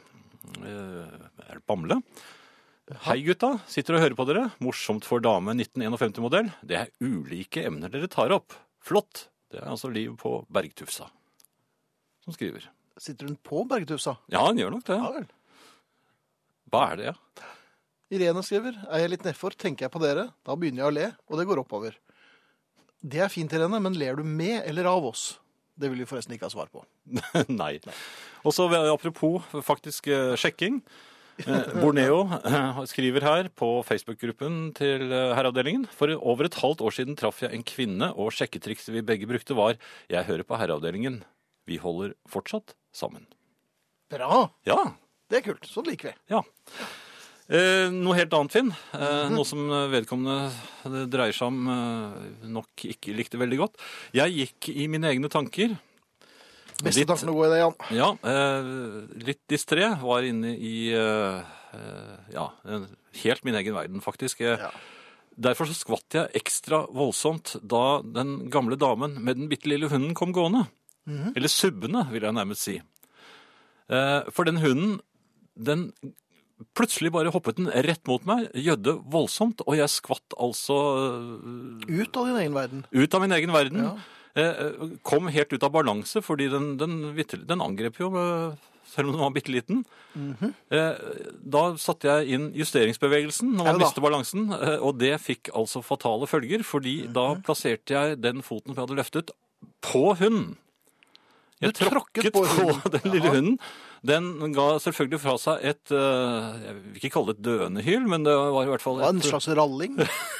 eh, er det Bamble. Hei gutta, sitter og hører på dere. Morsomt for dame nitten femtién modell. Det er ulike emner dere tar opp. Flott. Det er altså Liv på Bergtufsa som skriver. Sitter hun på Bergtufsa? Ja, han gjør nok det. Ja vel. Hva er det, ja? Irene skriver, er jeg litt nedfor, tenker jeg på dere, da begynner jeg å le, og det går oppover. Det er fint, Irene, men ler du med eller av oss? Det vil vi forresten ikke ha svar på. Nei. Og så apropos faktisk eh, sjekking. Eh, Borneo eh, skriver her på Facebook-gruppen til eh, herreavdelingen. For over et halvt år siden traff jeg en kvinne, og sjekketrikset vi begge brukte var jeg hører på herreavdelingen. Vi holder fortsatt sammen. Bra! Ja, Det er kult, sånn liker vi. ja. Eh, noe helt annet, Finn. Eh, noe som vedkommende det dreier seg om eh, nok ikke likte veldig godt. Jeg gikk i mine egne tanker. Beste Litt- tanken å gå i det, Jan. Ja, eh, litt distré. Var inne i eh, eh, ja, en- helt min egen verden, faktisk. Jeg, Ja. Derfor så skvatt jeg ekstra voldsomt da den gamle damen med den bitte lille hunden kom gående. Eller subbende, vil jeg nærmest si. Eh, for den hunden, den plutselig bare hoppet den rett mot meg, gjødde voldsomt, og jeg skvatt altså eh, Ut av din egen verden. ut av min egen verden. Ja. Eh, kom helt ut av balanse, fordi den, den, vitterlig- den angrep jo, eh, selv om den var bitte liten. eh, da satte jeg inn justeringsbevegelsen når Ja man da. mister balansen, eh, og det fikk altså fatale følger, fordi da plasserte jeg den foten som jeg hadde løftet, på hunden. Jeg Du tråkket tråkket på på, hunden. den lille Ja. hunden. Den ga selvfølgelig fra seg et, eh, jeg vil ikke kalle det et døende hyl, men det var i hvert fall Det var en et, slags ralling.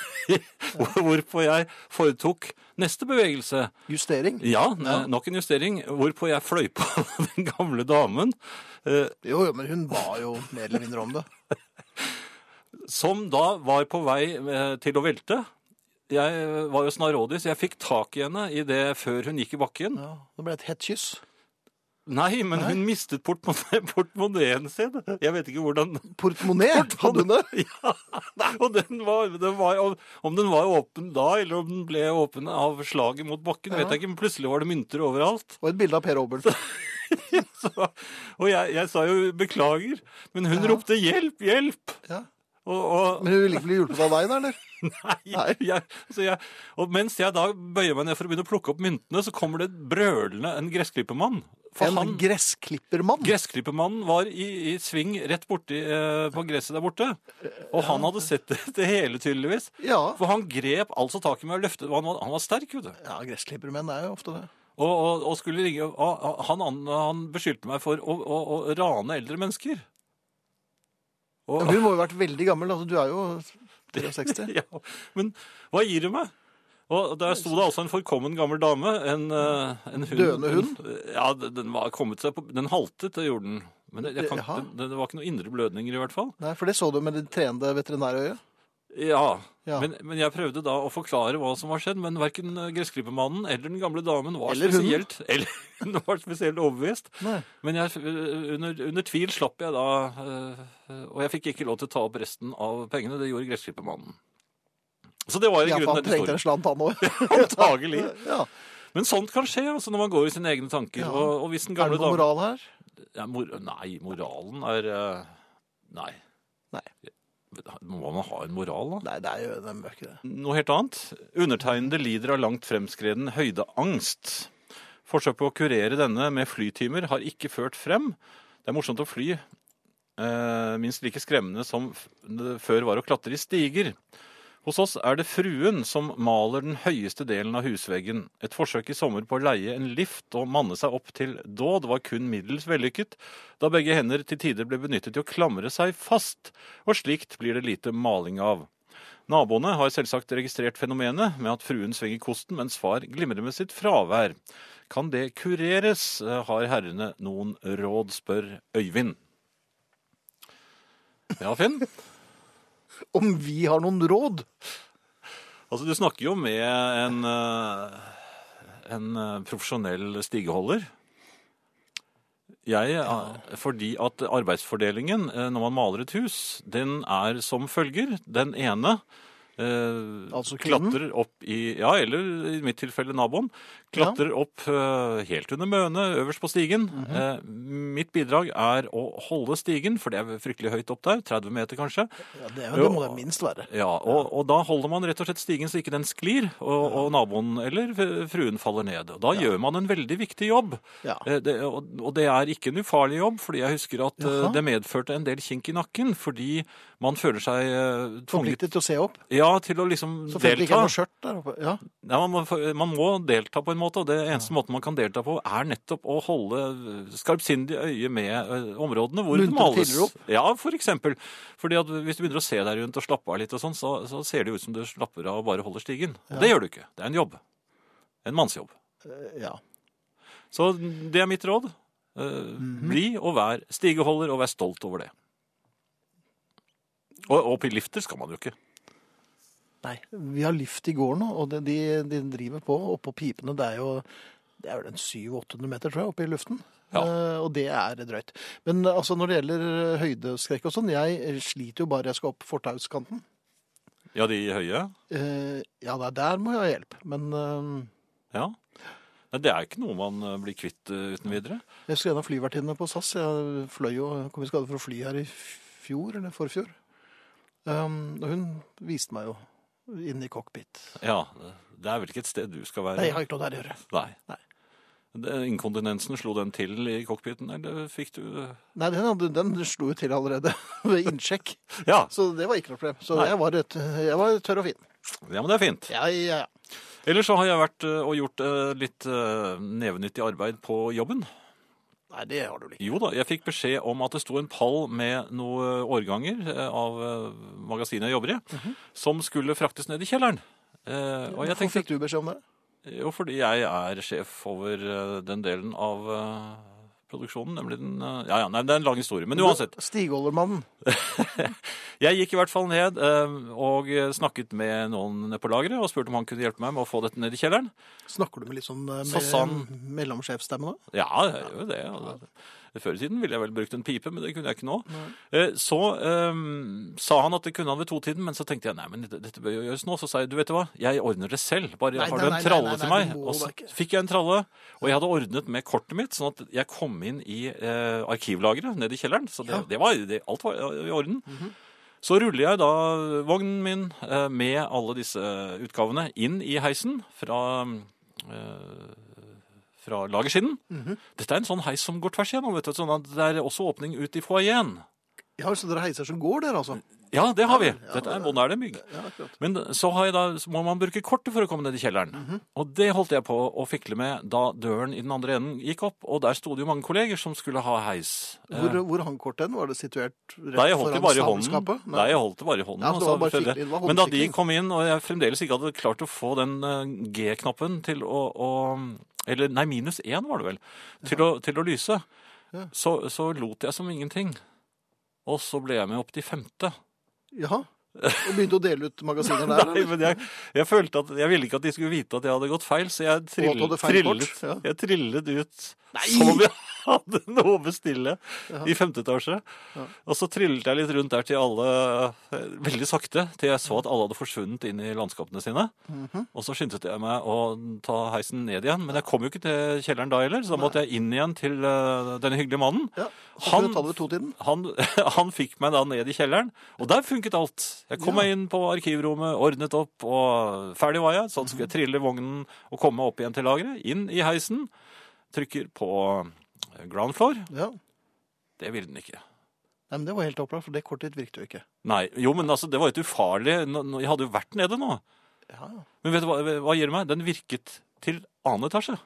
hvorpå jeg foretok neste bevegelse. Justering. Ja, nok en justering, hvorpå jeg fløy på den gamle damen, eh, Jo, jo, men hun ba jo mer eller mindre om det. som da var på vei eh, til å velte. Jeg var jo snarrådig, så jeg fikk tak i henne i det før hun gikk i bakken. Ja, det ble et hett kyss. Nei, men Nei. hun mistet portemoneen sin. Jeg vet ikke hvordan... Portemonee? Hadde hun det? Ja, og den var, den var, om den var åpen da, eller om den ble åpen av slaget mot bakken, ja. vet jeg ikke, men plutselig var det mynter overalt. Og et bilde av Per Obel. Så, og jeg, jeg sa jo beklager, men hun ja. ropte hjelp, hjelp. Ja. Og, og... Men hun ville ikke bli hjulpet av deg da, eller? Nei. Nei. Jeg, så jeg, og mens jeg da bøyer meg ned for å begynne å plukke opp myntene, så kommer det brølende en gressklippermann. For en han, gressklippermann? Gressklippermannen var i, i sving rett borti eh, på gresset der borte. Og han hadde sett det, det hele tydeligvis. Ja. For han grep altså tak i meg og løftet. Han var, han var sterk, vet du. Ja, gressklippermenn er jo ofte det. Og, og, og skulle ringe, og han, han beskyldte meg for å, å, å rane eldre mennesker. Og, ja, hun må jo ha vært veldig gammel, altså du er jo seksti. Ja, men hva gir du meg? Og der sto det altså en forkommen gammel dame, en, en hund. Døende hund? Ja, den var kommet seg på, den haltet, det gjorde den. Men det, kan, det, det var ikke noe indre blødninger i hvert fall. Nei, for det så du med det trenede veterinærøyet? Ja, ja. Men, men jeg prøvde da å forklare hva som var skjedd, men hverken gressklippermannen eller den gamle damen var eller spesielt eller hun var spesielt overbevist. Nei. Men jeg, under, under tvil slapp jeg da, og jeg fikk ikke lov til å ta opp resten av pengene. Det gjorde gressklippermannen. Så det var i ja, grunnen den historien. Ja, for han trengte en slant han også. Antagelig. Ja. Men sånt kan skje altså, når man går i sine egne tanker. Ja. Og, og hvis den gamle er det noe moral her? Ja, mor... Nei, moralen er... Nei. Nei. Må man ha en moral, da? Nei, det er jo det er ikke det. Noe helt annet. Undertegnede lider av langt fremskreden høydeangst. Forsøk på å kurere denne med flytimer har ikke ført frem. Det er morsomt å fly. Eh, minst like skremmende som før var å klatre i stiger. Hos oss er det fruen som maler den høyeste delen av husveggen. Et forsøk i sommer på å leie en lift og manne seg opp til dåd var kun middels vellykket, da begge hender til tider ble benyttet til å klamre seg fast, og slikt blir det lite maling av. Naboene har selvsagt registrert fenomenet med at fruen svinger kosten, mens far glimrer med sitt fravær. Kan det kureres? Har herrene noen råd, spør Øyvind. Ja, Finn? Om vi har noen råd? Altså, du snakker jo med en, en profesjonell stigeholder. Jeg, fordi at arbeidsfordelingen når man maler et hus, den er som følger. Den ene eh, altså klatrer opp i, ja, eller i mitt tilfelle naboen, klatrer ja. opp eh, helt under møne, øverst på stigen. Mm-hmm. eh, mitt bidrag er å holde stigen, for det er fryktelig høyt opp der, tretti meter kanskje. Ja, det, det må det minst være. Ja, og, og da holder man rett og slett stigen så ikke den sklir, og, og naboen eller fruen faller ned. Og da ja. gjør man en veldig viktig jobb. Ja. Eh, det, og, og det er ikke en ufarlig jobb, fordi jeg husker at Jaha. det medførte en del kink i nakken, fordi man føler seg uh, forpliktet til å se opp? Ja, til å liksom så delta. Så ikke noe skjørt der oppe? Ja. Ja, man, må, man må delta på en måte, og det eneste ja. måten man kan delta på er nettopp å holde skarpsindig øye med uh, områdene hvor det males. Ja, for eksempel. Fordi at hvis du begynner å se deg rundt og slappe av litt og sånn, så, så ser det ut som du slapper av og bare holder stigen. Ja. Det gjør du ikke. Det er en jobb. En mannsjobb. Uh, ja. Så det er mitt råd. Uh, mm-hmm. Bli og vær stigeholder, og vær stolt over det. Og opp i lifter skal man jo ikke. Nei, vi har lift i gården, og de, de driver på oppå pipene. Det er jo det er vel en syv til åtte hundre meter, tror jeg, oppe i luften. Ja. Uh, og det er drøyt. Men uh, altså, når det gjelder høydeskrekk og sånn, jeg sliter jo bare jeg skal opp fortauskanten. Ja, de høye? Uh, ja, der må jeg ha hjelp. Men uh, ja. Nei, det er ikke noe man blir kvitt uh, uten videre. Jeg skulle en av flyvertinnene på S A S. Jeg fløy jo, kom i skade for å fly her i fjor, eller forfjor. Um, og hun viste meg jo inn i cockpit. Ja, det er vel ikke et sted du skal være? Nei, jeg har ikke noe der å gjøre. Nei. Nei. Inkontinensen, slo den til i cockpiten, eller fikk du... Nei, den, den slo jo til allerede ved innsjekk. Ja. Så det var ikke noe problem. Så jeg var, et, jeg var tørr og fin. Ja, men det er fint. Ja, ja, ja. Ellers så har jeg vært og gjort litt nevenyttig arbeid på jobben. Nei, det har du ikke. Jo da, jeg fikk beskjed om at det sto en pall med noen årganger av magasinet jeg jobber i, uh-huh. som skulle fraktes ned i kjelleren. Eh, og jeg tenkte, fikk du beskjed om det? Jo, fordi jeg er sjef over den delen av produksjonen, nemlig den... eh, Ja, ja, nei, det er en lang historie, men uansett. Stighålermannen. Jeg gikk i hvert fall ned eh, og snakket med noen nede på lageret og spurte om han kunne hjelpe meg med å få dette ned i kjelleren. Snakker du med litt sånn eh, Så sa han- med, mellomsjefstemme da? Ja, jeg gjør jo det. Altså. Før i tiden ville jeg vel brukt en pipe, men det kunne jeg ikke nå. Eh, Så eh, sa han at det kunne han ved to-tiden, men så tenkte jeg, nei, men dette, dette bør jo gjøres nå. Så sa jeg, du vet hva, jeg ordner det selv. Bare Nei, har nei, du en nei, tralle nei, nei, til meg? du må Og så da ikke. fikk jeg en tralle, og jeg hadde ordnet med kortet mitt, sånn at jeg kom inn i eh, arkivlageret nede i kjelleren. Så det, det var, det, alt var i orden. Så ruller jeg da vognen min eh, med alle disse utgavene inn i heisen fra... Eh, fra lagersiden. Dette er en sånn heis som går tvers igjennom, vet du, sånn at det er også åpning ut i foajeen. Ja, så dere heiser som går der, altså? Ja, det har vi. Ja, Dette er det- Bonde er det mygg. Ja, akkurat. Men så, har jeg da, så må man bruke kortet for å komme ned i kjelleren. Og det holdt jeg på å fikle med da døren i den andre enden gikk opp, og der stod jo mange kolleger som skulle ha heis. Hvor, hvor hang kortet? Var det situert rett Da jeg holdt det bare i hånden. stavleskapet? Da jeg holdt det bare i hånden. Ja, så det var bare altså, skikkelig- det var men da de håndsikring. kom inn, og jeg fremdeles ikke hadde klart å få den eh, G-knappen til å, å eller nei, minus én var det vel, til, å, til å lyse, Ja. så, så lot jeg som ingenting. Og så ble jeg med opp til femte. Jaha. Og begynte å dele ut magasiner der, Nei, eller? men jeg, jeg følte at jeg ville ikke at de skulle vite at jeg hadde gått feil, så jeg, Og trill, at du hadde feil trillet, kort, ja. jeg trillet ut Nei! som om jeg hadde noe å bestille Ja. i femte etasje. Ja. Og så trillet jeg litt rundt der til alle, eh, veldig sakte, til jeg så at alle hadde forsvunnet inn i landskapene sine. Mhm. Og så skyndte jeg meg å ta heisen ned igjen, men jeg kom jo ikke til kjelleren da heller, så da måtte jeg inn igjen til eh, denne hyggelige mannen. Ja, så Han- kunne du ta det ved to-tiden. Han, han fikk meg da ned i kjelleren, og der funket alt. Jeg kom Ja. meg inn på arkivrommet, ordnet opp, og ferdig var jeg. Sånn skulle jeg trille vognen og komme opp igjen til lageret. Inn i heisen, trykker på ground floor. Ja. Det ville den ikke. Nei, men det var helt opplagt, for det kortet ditt virket jo ikke. Nei, jo, men altså, det var jo ikke ufarlig. Nå- nå- Jeg hadde jo vært nede nå. Ja, ja. Men vet du hva, hva gir det meg? Den virket til annen etasje.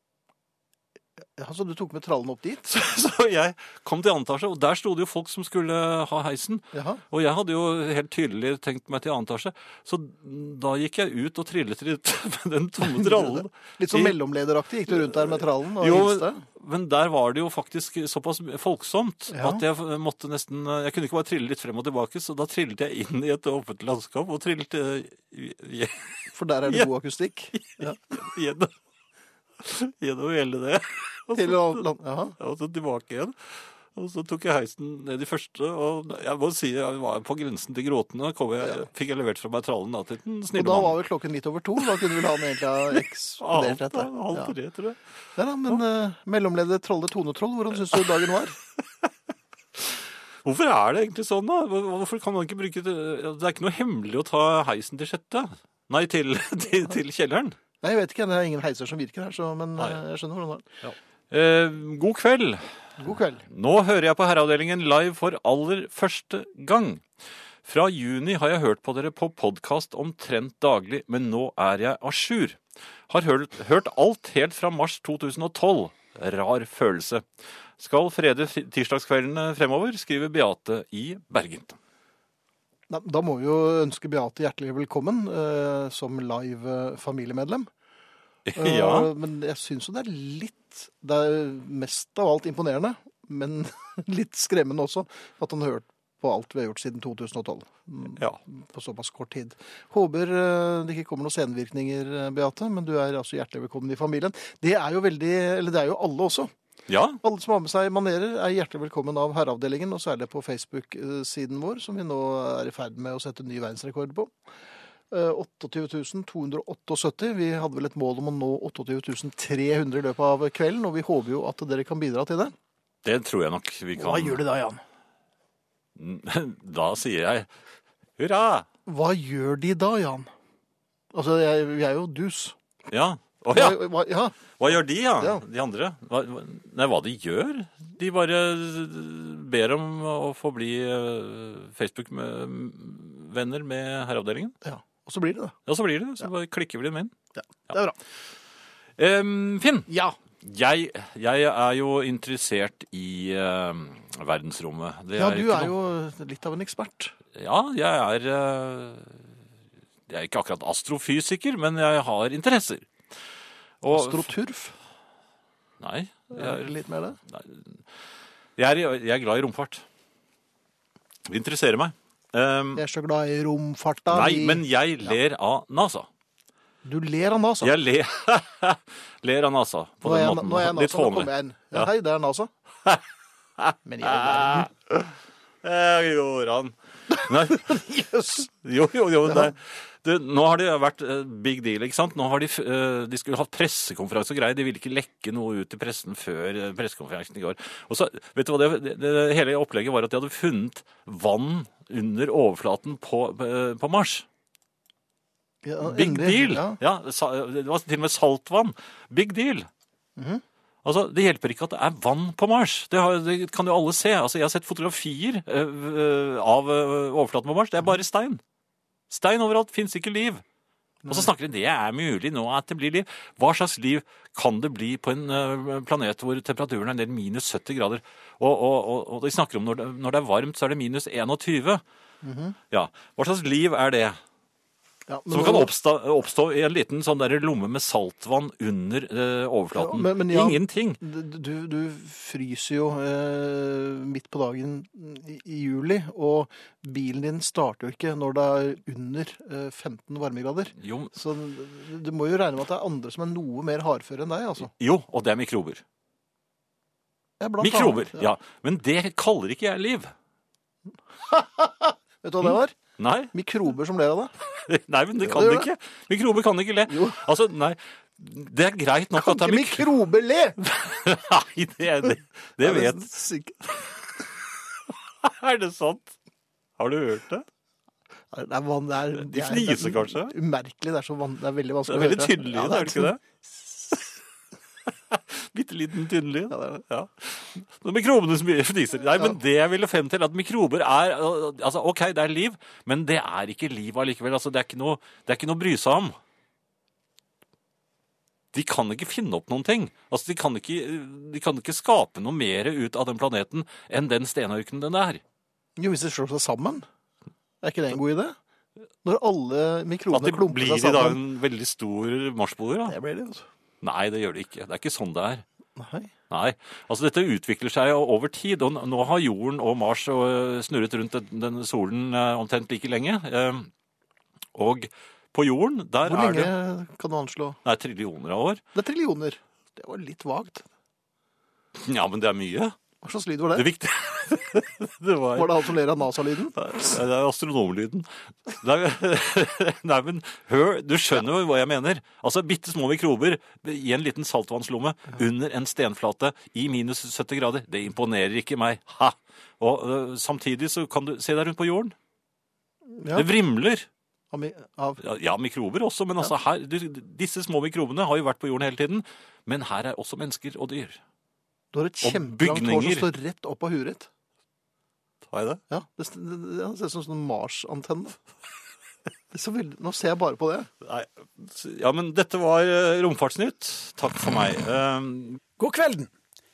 Ja, så du tok med trallen opp dit? Så, så jeg kom til annen etasje, og der sto det jo folk som skulle ha heisen. Jaha. Og jeg hadde jo helt tydelig tenkt meg til annen etasje. Så da gikk jeg ut og trillet litt med den tomme trallen. Litt sånn I- mellomlederaktig gikk du rundt der med trallen og Jo, hilste. men der var det jo faktisk såpass folksomt Ja. at jeg måtte nesten... Jeg kunne ikke bare trille litt frem og tilbake, så da trillet jeg inn i et åpent landskap og trillet eh, i- For der er det Ja. god akustikk. Ja. gjennom, gjennom hele det. Og Til så, å land... Jaha. og så tilbake igjen. Og så tok jeg heisen ned i første, og jeg må si jeg var på grensen til gråtene. Kom jeg, fikk jeg levert fra meg trallen da til den Og snille da var mannen. vel klokken litt over to. Da kunne vel han egentlig ha eksplodert Halv, dette. halv Ja. tre, tror jeg. Ja, da, men uh, mellomleder Trolle Tonetroll, hvordan syns du dagen var? Hvorfor er det egentlig sånn, da? Hvor- Hvorfor kan man ikke bruke det? Det er ikke noe hemmelig å ta heisen til sjette. Nei, til, til, til kjelleren. Nei, jeg vet ikke, det er ingen heiser som virker her, så, men Nei. uh, jeg skjønner hvordan det er. Eh, god kveld. God kveld. Nå hører jeg på Herreavdelingen live for aller første gang. Fra juni har jeg hørt på dere på podcast omtrent daglig, men nå er jeg à jour. Har hørt, hørt alt helt fra mars to tusen og tolv. Rar følelse. Skal frede fi- tirsdagskveldene fremover, skriver Beate i Bergen. Da, da må vi jo ønske Beate hjertelig velkommen uh, som live uh, familiemedlem. Uh, Ja, Men jeg syns jo det er litt Det er mest av alt imponerende, men litt skremmende også, at han har hørt på alt vi har gjort siden to tusen og tolv. Mm, ja. På såpass kort tid. Håper uh, det ikke kommer noen senvirkninger, uh, Beate, men du er altså hjertelig velkommen i familien. Det er jo veldig Eller det er jo alle også. Ja, Alle som har med seg manerer er hjertelig velkommen av Herreavdelingen, og særlig på Facebook-siden vår, som vi nå er i ferd med å sette ny verdensrekord på. Eh, tjueåtte tusen to hundre syttiåtte. Vi hadde vel et mål om å nå tjueåtte tusen tre hundre i løpet av kvelden, og vi håper jo at dere kan bidra til det. det tror jeg nok vi kan. Hva gjør de da, Jan? Da sier jeg hurra! Hva gjør de da, Jan? Altså, jeg, vi er jo dus. Ja. Å ja. Hva, hva, ja. Hva gjør de, ja? Ja. De andre? Hva, hva- nei, hva de gjør? De bare ber om å få bli eh, Facebook-venner med Herreavdelingen. ja. Og så blir det det. Ja, så blir det. Så bare klikker vi dem inn. Ja, det er bra. Em, Finn, Ja. jeg, jeg er jo interessert i eh, verdensrommet. Det Ja, er du ikke er noe- jo litt av en ekspert. Ja, jeg er eh, Jeg er ikke akkurat astrofysiker, men jeg har interesser. Og, Astroturf. Nei, Jeg, Litt mer det? jeg, er, jeg er glad i romfart. Det interesserer meg. Um, Jeg er så glad i romfarta. nei, men jeg ler ja. av NASA. Du ler av NASA? Jeg ler, ler av NASA på nå den er jeg, måten. Nå er jeg Litt NASA, nå fånlig. kommer jeg inn. Ja, Ja. hei, det er NASA. Men i all verden. Jeg gjorde han. Nei. Yes. Jo, jo, jo. Det, du, nå har det vært uh, big deal, ikke sant? Nå har de, uh, de skulle hatt pressekonferanse og greier. De ville ikke lekke noe ut til pressen før uh, pressekonferansen i går. Og så, vet du hva, det, det, det hele opplegget var at de hadde funnet vann under overflaten på, uh, på Mars. Ja, Big endelig, deal. Ja. Ja, sa, det var til og med saltvann. Big deal. Mhm. Altså, det hjelper ikke at det er vann på Mars. Det, har, det kan jo alle se. Altså, jeg har sett fotografier uh, av uh, overflaten på Mars. Det er bare stein. Stein overalt, finnes ikke liv. Og så snakker de, det er mulig nå at det blir liv. Hva slags liv kan det bli på en uh, planet hvor temperaturen er en del minus sytti grader? Og, og, og, og de snakker om når det, når det er varmt, så er det minus einogtyve. Mhm. Ja, hva slags liv er det? Ja, men Som kan oppstå, oppstå i en liten sånn der lomme med saltvann under eh, overflaten. Ja, men- men ja. Ingenting. Du, du fryser jo eh, midt på dagen i, i juli, og bilen din starter jo ikke når det er under eh, femten varmegrader. Jo, Så du, du må jo regne med at det er andre som er noe mer hardføre enn deg, altså. jo, og det er mikrober. Ja, blant Mikrober, annet, ja. Men det kaller ikke jeg liv. Vet du hva det var? Nei, Mikrober som ler av det. nei men det Ja, kan det det gjør ikke. Mikrober kan ikke le. Jo. Altså, nei, det er greit nok Kan at det ikke er mikrober. mikrober le? Nei, det, er- det, det Ja, vet. er sikkert- Er det sant? Har du hørt det? Det er, van, det er, De det er- fniser det er kanskje? Umerkelig, det er, så van, det er veldig Det vanskelig er veldig å høre. tynn lyd, Ja, er det ikke det? Bitte liten tynn lyd. Ja. Når mikrobene som fniser. Nei, men det jeg ville frem til, at mikrober er altså, ok, det er liv, men det er ikke liv allikevel. Altså, det er ikke noe, det er ikke noe å bry seg om. De kan ikke finne opp noen ting. Altså, de kan ikke, de kan ikke skape noe mer ut av den planeten enn den stenørken den er. Jo, hvis de slår seg sammen, er ikke det en god idé? Når alle At mikrobene de klumper blir seg i dag sammen. en veldig stor marsboer, da. Det blir det, altså. Nei, det gjør det ikke. Det er ikke sånn det er. Nei. Nei, altså dette utvikler seg jo over tid, og nå har jorden og Mars øh, snurret rundt den, den solen øh, omtrent like lenge. Eh, Og på jorden, der Hvor er lenge det kan du anslå? Nei, trillioner av år. Det er trillioner. Det var litt vagt. Ja, men det er mye. Hva slags lyd var Det det? er viktig. det var... Var det han som ler av NASA-lyden? Det er astronomlyden. Nei, nei, men hør, du skjønner jo hva jeg mener. Altså, bitte små mikrober i en liten saltvannslomme under en stenflate i minus sytti grader. Det imponerer ikke meg. Ha! Og øh, samtidig så kan du se deg rundt på jorden. Ja. Det vrimler. Av, mi- av. Ja, ja, mikrober også, men altså her, du, disse små mikrobene har jo vært på jorden hele tiden. Men her er også mennesker og dyr. Du har et Og kjempelangt hår som bygninger. står rett opp av huet ditt. Har jeg det? Ja, det, det, det, det ser ut som en sånn Mars-antenne. Det er så veldig, nå ser jeg bare på det. Nei. Ja, men dette var eh, Romfartsnytt. Takk for meg. Um, God kvelden.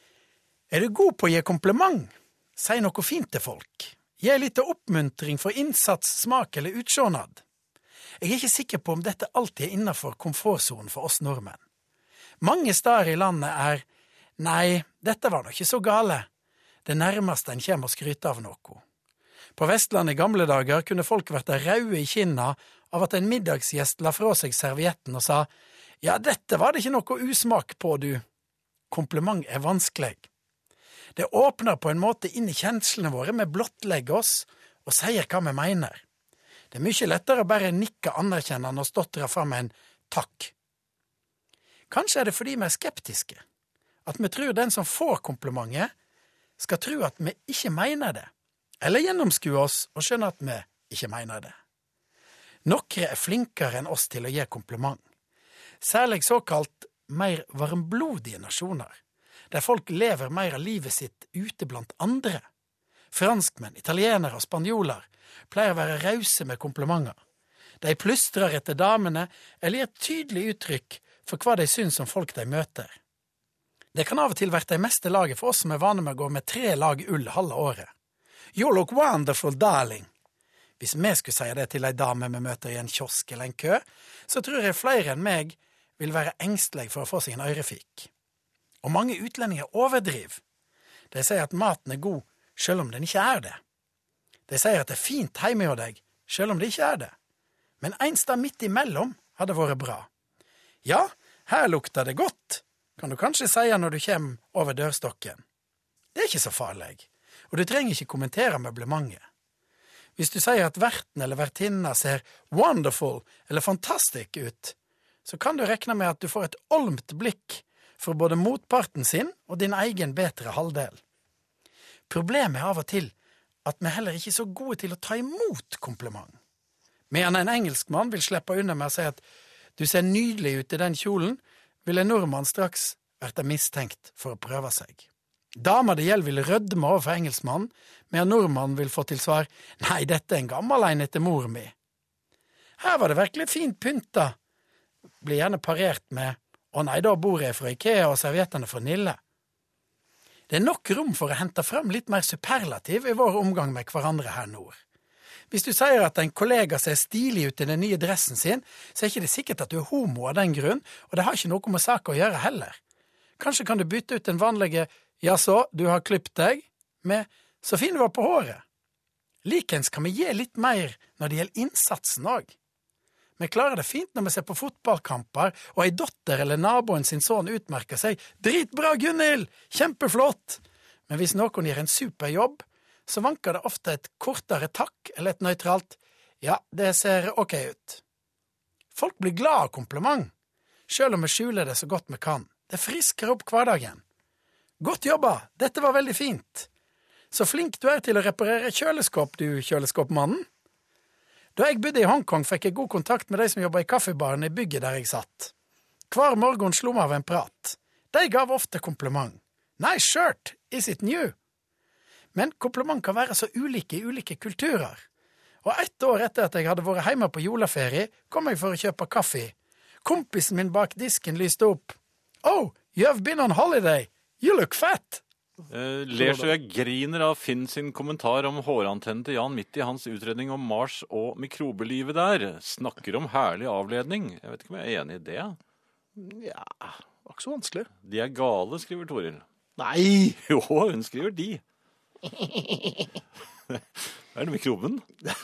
Er du god på å gi kompliment? Si noe fint til folk. Gi litt oppmuntring for innsats, smak eller utsjånad. Jeg er ikke sikker på om dette alltid er innenfor komfortsonen for oss nordmenn. Mange steder i landet er «Nei, dette var nok ikke så gale». Det nærmeste en kommer å skryte av noe. På Vestlandet i gamle dager kunne folk vært røde i kinna av at en middagsgjest la fra seg servietten og sa «Ja, dette var det ikke noe usmak på, du». Kompliment er vanskelig. Det åpner på en måte inn i kjenslene våre med blottlegge oss og sier hva vi mener. Det er mye lettere å bare nikke anerkjennende og stotre fram en takk. Kanskje er det fordi vi er skeptiske, at vi tror den som får komplimentet skal tro at vi ikke mener det, eller gjennomskue oss og skjønne at vi ikke mener det. Nokre er flinkere enn oss til å gi kompliment, særlig såkalt mer varmblodige nasjoner, der folk lever mer av livet sitt ute blant andre. Franskmenn, italienere og spanjoler pleier å være rause med komplimenter. De plystrer etter damene eller gir tydelig uttrykk for hva de syns om folk de møter. Det kan av og til være det meste laget for oss som er vane med å gå med tre lag ull halve året. You look wonderful, darling. Hvis vi skulle si det til ei dame vi møter i en kiosk eller en kø, så tror jeg flere enn meg vil være engstelige for å få seg en ørefik. Og mange utlendinger overdriver. De sier at maten er god, selv om den ikke er det. De sier at det er fint hjemme hos deg, selv om det ikke er det. Men en sted midt imellom hadde vært bra. Ja, her lukter det godt, kan du kanskje si når du kommer over dørstokken. Det er ikke så farlig, og du trenger ikke kommentere møblementet. Hvis du sier at verten eller vertinna ser wonderful eller fantastisk ut, så kan du rekne med at du får et olmt blikk for både motparten sin og din egen bedre halvdel. Problemet er av og til at vi heller ikke er så gode til å ta imot kompliment. Medan en engelskmann vil slippe unna med å si at du ser nydelig ut i den kjolen, vil en nordmann straks være mistenkt for å prøve seg. Dama det gjelder vil rødme overfor engelskmannen, medan nordmannen vil få til svar, nei, dette er en gammel en etter mor mi. Her var det virkelig fint pynta, blir gjerne parert med, å nei, da bor jeg fra Ikea og serviettene fra Nille. Det er nok rom for å hente frem litt mer superlativ i vår omgang med hverandre her nord. Hvis du sier at en kollega ser stilig ut i den nye dressen sin, så er ikke det sikkert at du er homo av den grunn, og det har ikke noe med saken å gjøre heller. Kanskje kan du bytte ut den vanlige «ja så, du har klippet deg» med «så fin du var på håret». Likens kan vi gi litt mer når det gjelder innsatsen også. Vi klarer det fint når vi ser på fotballkamper, og ei dotter eller naboen sin son utmerker seg «dritbra, Gunhild! Kjempeflott!» Men hvis noen gjør en superjobb, så vanker det ofte et kortere takk eller et nøytralt «ja, det ser ok ut». Folk blir glad av kompliment, selv om vi skjuler det så godt vi kan. Det frisker opp hverdagen. Godt jobba, dette var veldig fint. Så flink du er til å reparere kjøleskåp, du kjøleskåpmannen. Da jeg bodde i Hongkong, fikk jeg god kontakt med de som jobbet i kaffebaren i bygget der jeg satt. Hver morgen slo vi av en prat. De gav ofte kompliment. Nice shirt, is it new? Men kompliment kan være så ulike i ulike kulturer. Og ett år etter at jeg hadde vært hjemme på juleferie, kom jeg for å kjøpe kaffe. Kompisen min bak disken lyste opp. Oh, you have been on holiday. You look fat. Uh, ler så jeg griner av Finn sin kommentar om hårantennen til Jan midt i hans utredning om Mars og mikrobelivet der. Snakker om herlig avledning. Jeg vet ikke om jeg er enig i det. Ja, det var ikke så vanskelig. De er gale, skriver Toril. Nei! Jo, hun skriver de. Er det mikroben?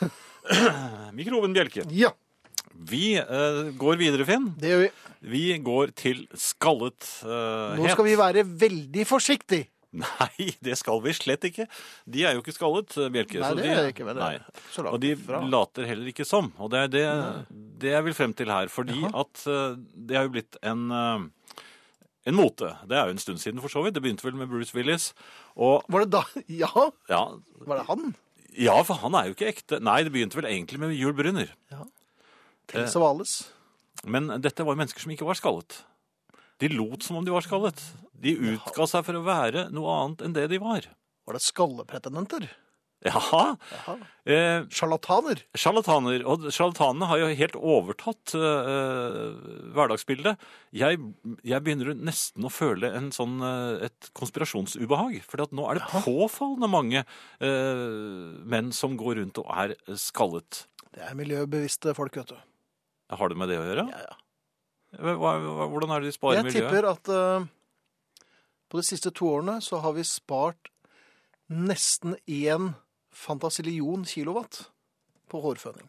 Mikroben Bjelke. Ja. Vi uh, går videre, Finn. Det gjør vi. Vi går til skallet uh, Nå skal vi være veldig forsiktige. Nei, det skal vi slett ikke. De er jo ikke skallet, Bjelke. Nei, så det de, er ikke, men det er nei. så langt Og de fra. later heller ikke som. Og det er det, det jeg vil frem til her. Fordi Jaha. at uh, det har jo blitt en, uh, en mote. Det er jo en stund siden for så vidt. Det begynte vel med Bruce Willis. Og, Var det da? Ja, ja, var det han? ja, for han er jo ikke ekte. Nei, det begynte vel egentlig med Jul Brynner. Ja. Telse Vales. Men dette var mennesker som ikke var skallet. De lot som om de var skallet. De utga seg for å være noe annet enn det de var. Var det skallepretendenter? Jaha. Jaha. Eh, Charlataner? Charlataner. Og charlatanene har jo helt overtatt eh, hverdagsbildet. Jeg, jeg begynner nesten å føle en sånn, eh, et konspirasjonsubehag. For nå er det Jaha. påfallende mange eh, menn som går rundt og er skallet. Det er miljøbevisste folk, vet du. Har det med det å gjøre? Ja, ja. Hva, hva, hvordan er det de sparer Jeg miljøet? tipper at uh, på de siste to årene så har vi spart nesten en fantasillion kilowatt på hårføning.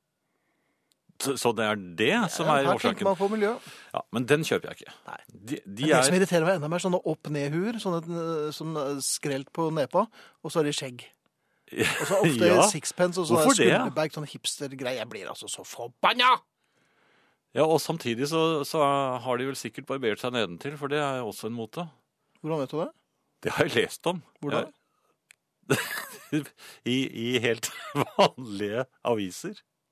Så, så det er det som er Her tenker årsaken? man på miljø. Ja, men den kjøper jeg ikke. Nei. De, de Men det som er... irriterer meg enda mer, sånne opp-ned-huer, sånne uh, som skrelt på nepa, og så er det skjegg. Og så ofte Ja. sixpence og så Hvorfor det? skulderbag, sånn hipster-greier. Jeg blir altså så forbanna! Ja, og samtidig så, så har de vel sikkert barbert seg nedentil, for det er jo også en mote. Hvordan vet du det? Det har jeg lest om. Hvordan? Ja. I, I helt vanlige aviser.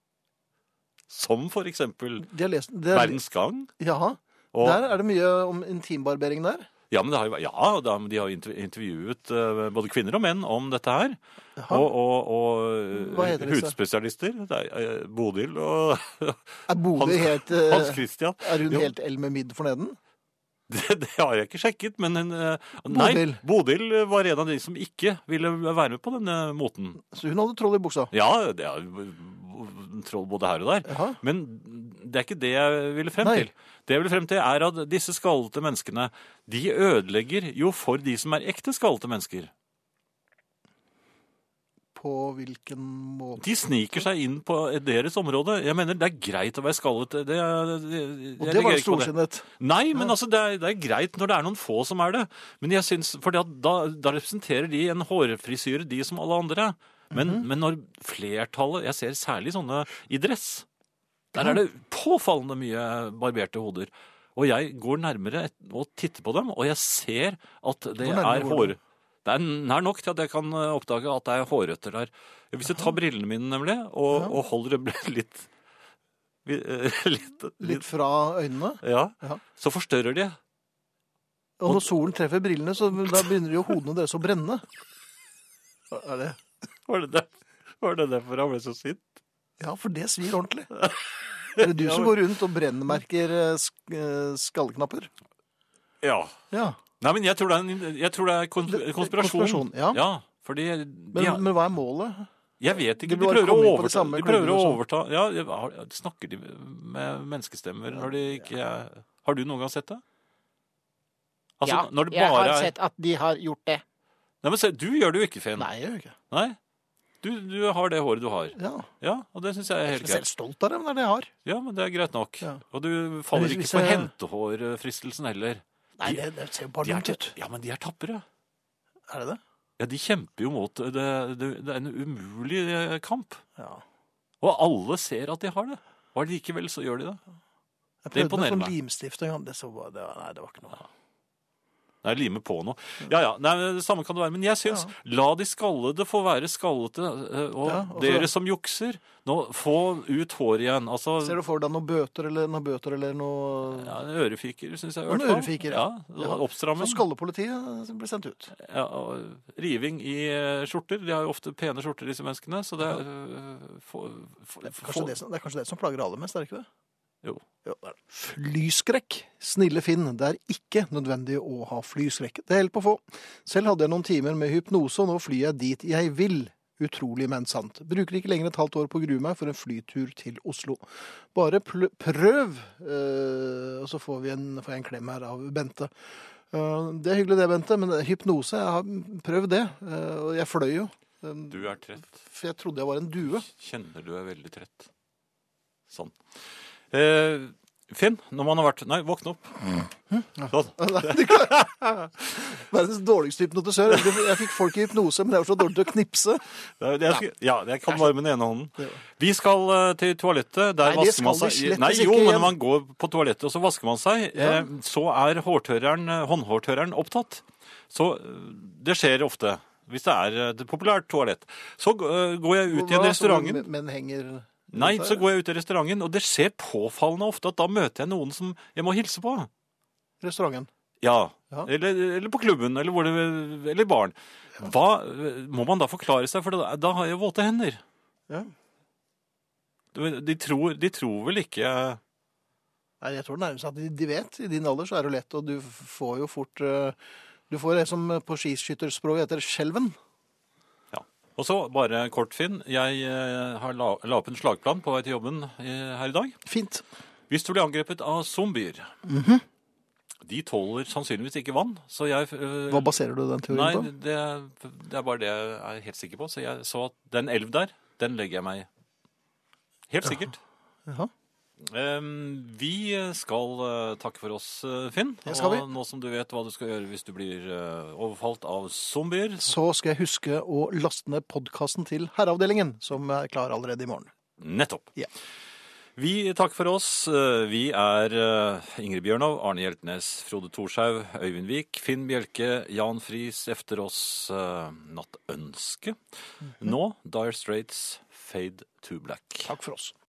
Som for eksempel De har lest det er, Verdens Gang. Jaha. Og, Der er det mye om intimbarbering der. ja, men det har jo, ja, da, de har interv- intervjuet uh, både kvinner og menn om dette her. Jaha. Og, og, og Hva heter disse? hudspesialister. Det er uh, Bodil og Er Bodil Hans- helt uh, Hans Christian. Er hun Jo. helt Elmer Midd forneden? Det, det har jeg ikke sjekket, men hun, uh, nei, Bodil. Bodil var en av de som ikke ville være med på denne moten. Så hun hadde troll i buksa. Ja, det er troll både her og der. Jaha. Men det er ikke det jeg ville frem Nei. til. Det jeg ville frem til er at disse skallete menneskene, de ødelegger jo for de som er ekte skallete mennesker. På hvilken måte? De sniker seg inn på deres område. Jeg mener, det er greit å være skallet. Det, det, det, Og det var storsinnet. Nei, men altså, det er, det er greit når det er noen få som er det. Men jeg synes, for da, da representerer de en hårfrisyre, de som alle andre. Men, mm-hmm. men når flertallet, jeg ser særlig sånne i dress, der er det påfallende mye barberte hoder. Og jeg går nærmere og titter på dem, og jeg ser at det er hår... Det er nær nok til at jeg kan oppdage at det er hårrøtter der. Hvis jeg tar brillene mine nemlig, og, ja. og holder det litt, litt, litt... Litt fra øynene? Ja, ja. Så forstørrer de. Og når solen treffer brillene, så da begynner jo hodene deres å brenne. Er det? Var det, der? Var det derfor han ble så sint? Ja, for det svir ordentlig. Er det du som går rundt og brennmerker skallknapper? Ja. Ja. Nei, men jeg tror det er, en, jeg tror det er konspirasjon. konspirasjon ja. ja fordi de, men, men hva er målet? Jeg vet ikke. De, de prøver å overta. De prøver å overta. Ja, snakker de med menneskestemmer ja. når de ikke er... Har du noen gang sett det? Altså, ja, når det jeg bare har er... sett at de har gjort det. Nei, men se, du gjør det jo ikke, Finn. Nei, jeg gjør ikke. Nei? Du, du har det håret du har. Ja. Ja, og det synes jeg er helt greit. Jeg er selv stolt av det, men det er det jeg har. Ja, men det er greit nok. Ja. Og du faller ikke jeg... på hentehårfristelsen heller. Nei, det, det ser jo bare dumt ut. Ja, men de er tappere. Er det det? Ja, de kjemper jo mot det. Det, det er en umulig kamp. Ja. Og alle ser at de har det. Og likevel så gjør de det. Jeg prøvde med sånn limstift en gang. Det, så, det, nei, det var ikke noe. Nei, lime på noe. Ja, ja, nei, det samme kan det være. Men jeg synes, ja. la de skallede få være skallete, og ja, også, dere som jukser, nå, få ut hår igjen. Altså, ser du for deg noen bøter eller noen bøter eller noe... Ja, ørefiker, synes jeg. Noen ørefiker, ja. ja oppstramming. Så skallepolitiet blir sendt ut. Ja, og riving i skjorter. De har jo ofte pene skjorter, disse menneskene, så det er... Uh, for, for, det, er kanskje det, som, det er kanskje det som plager aller mest, er det ikke det? Jo. jo det er det. Flyskrekk. Snille Finn, det er ikke nødvendig å ha flyskrekk. Det hjelper på få. Selv hadde jeg noen timer med hypnose, og nå flyr jeg dit jeg vil. Utrolig, men sant. Bruker ikke lenger et halvt år på å grue meg for en flytur til Oslo. Bare prøv, uh, og så får, vi en, får jeg en klem her av Bente. Uh, det er hyggelig det, Bente, men hypnose, jeg har prøvd det, uh, og jeg fløy jo. Um, du er trett. For jeg trodde jeg var en due. Kjenner du er veldig trett. Sånn. Eh, Finn, når man har vært... Nei, våkne opp. Mm. Sånn. Verdens dårligste hypnotisør. Jeg fikk folk i hypnose, men det er jo så dårlig til å knipse. Det er, det er, ja, jeg kan bare med den ene hånden. Vi skal uh, til toalettet. Der Nei, vasker man seg. Nei, jo, men når man går på toalettet, og så vasker man seg, ja. eh, så er hårtørreren, håndhårtøreren opptatt. Så det skjer ofte, hvis det er et populært toalett. Så uh, går jeg ut i en restauranten. Men henger... Nei, så går jeg ut i restauranten, og det skjer påfallende ofte at da møter jeg noen som jeg må hilse på. Restauranten? Ja, ja. Eller, eller på klubben, eller, hvor det, eller baren. Ja. Hva må man da forklare seg, for da, da har jeg våte hender. Ja. De tror, de tror vel ikke... Nei, jeg tror det nærmest at de, de vet. I din alder så er det lett, og du får jo fort... Du får det som på skiskytterspråket heter skjelven. Og så bare kort, Finn. Jeg eh, har la, la opp en slagplan på vei til jobben eh, her i dag. Fint. Hvis du blir angrepet av zombier, mm-hmm. de tåler sannsynligvis ikke vann, så jeg... Eh, Hva baserer du den teorien nei, på? Nei, det, det er bare det jeg er helt sikker på. Så jeg så at den elv der, den legger jeg meg i. Helt sikkert. Jaha. Um, vi skal uh, takke for oss, uh, Finn. Det skal vi. Og nå som du vet hva du skal gjøre hvis du blir uh, overfalt av zombier. Så skal jeg huske å laste ned podcasten til herreavdelingen, som er klar allerede i morgen. Nettopp. Ja. Vi takker for oss. Uh, vi er uh, Ingrid Bjørnov, Arne Hjeltnes, Frode Thorshaug, Øyvind Vik, Finn Bjelke, Jan Friis, efter oss uh, Nattønske. Mm-hmm. Nå, Dire Straits, Fade to Black. Takk for oss.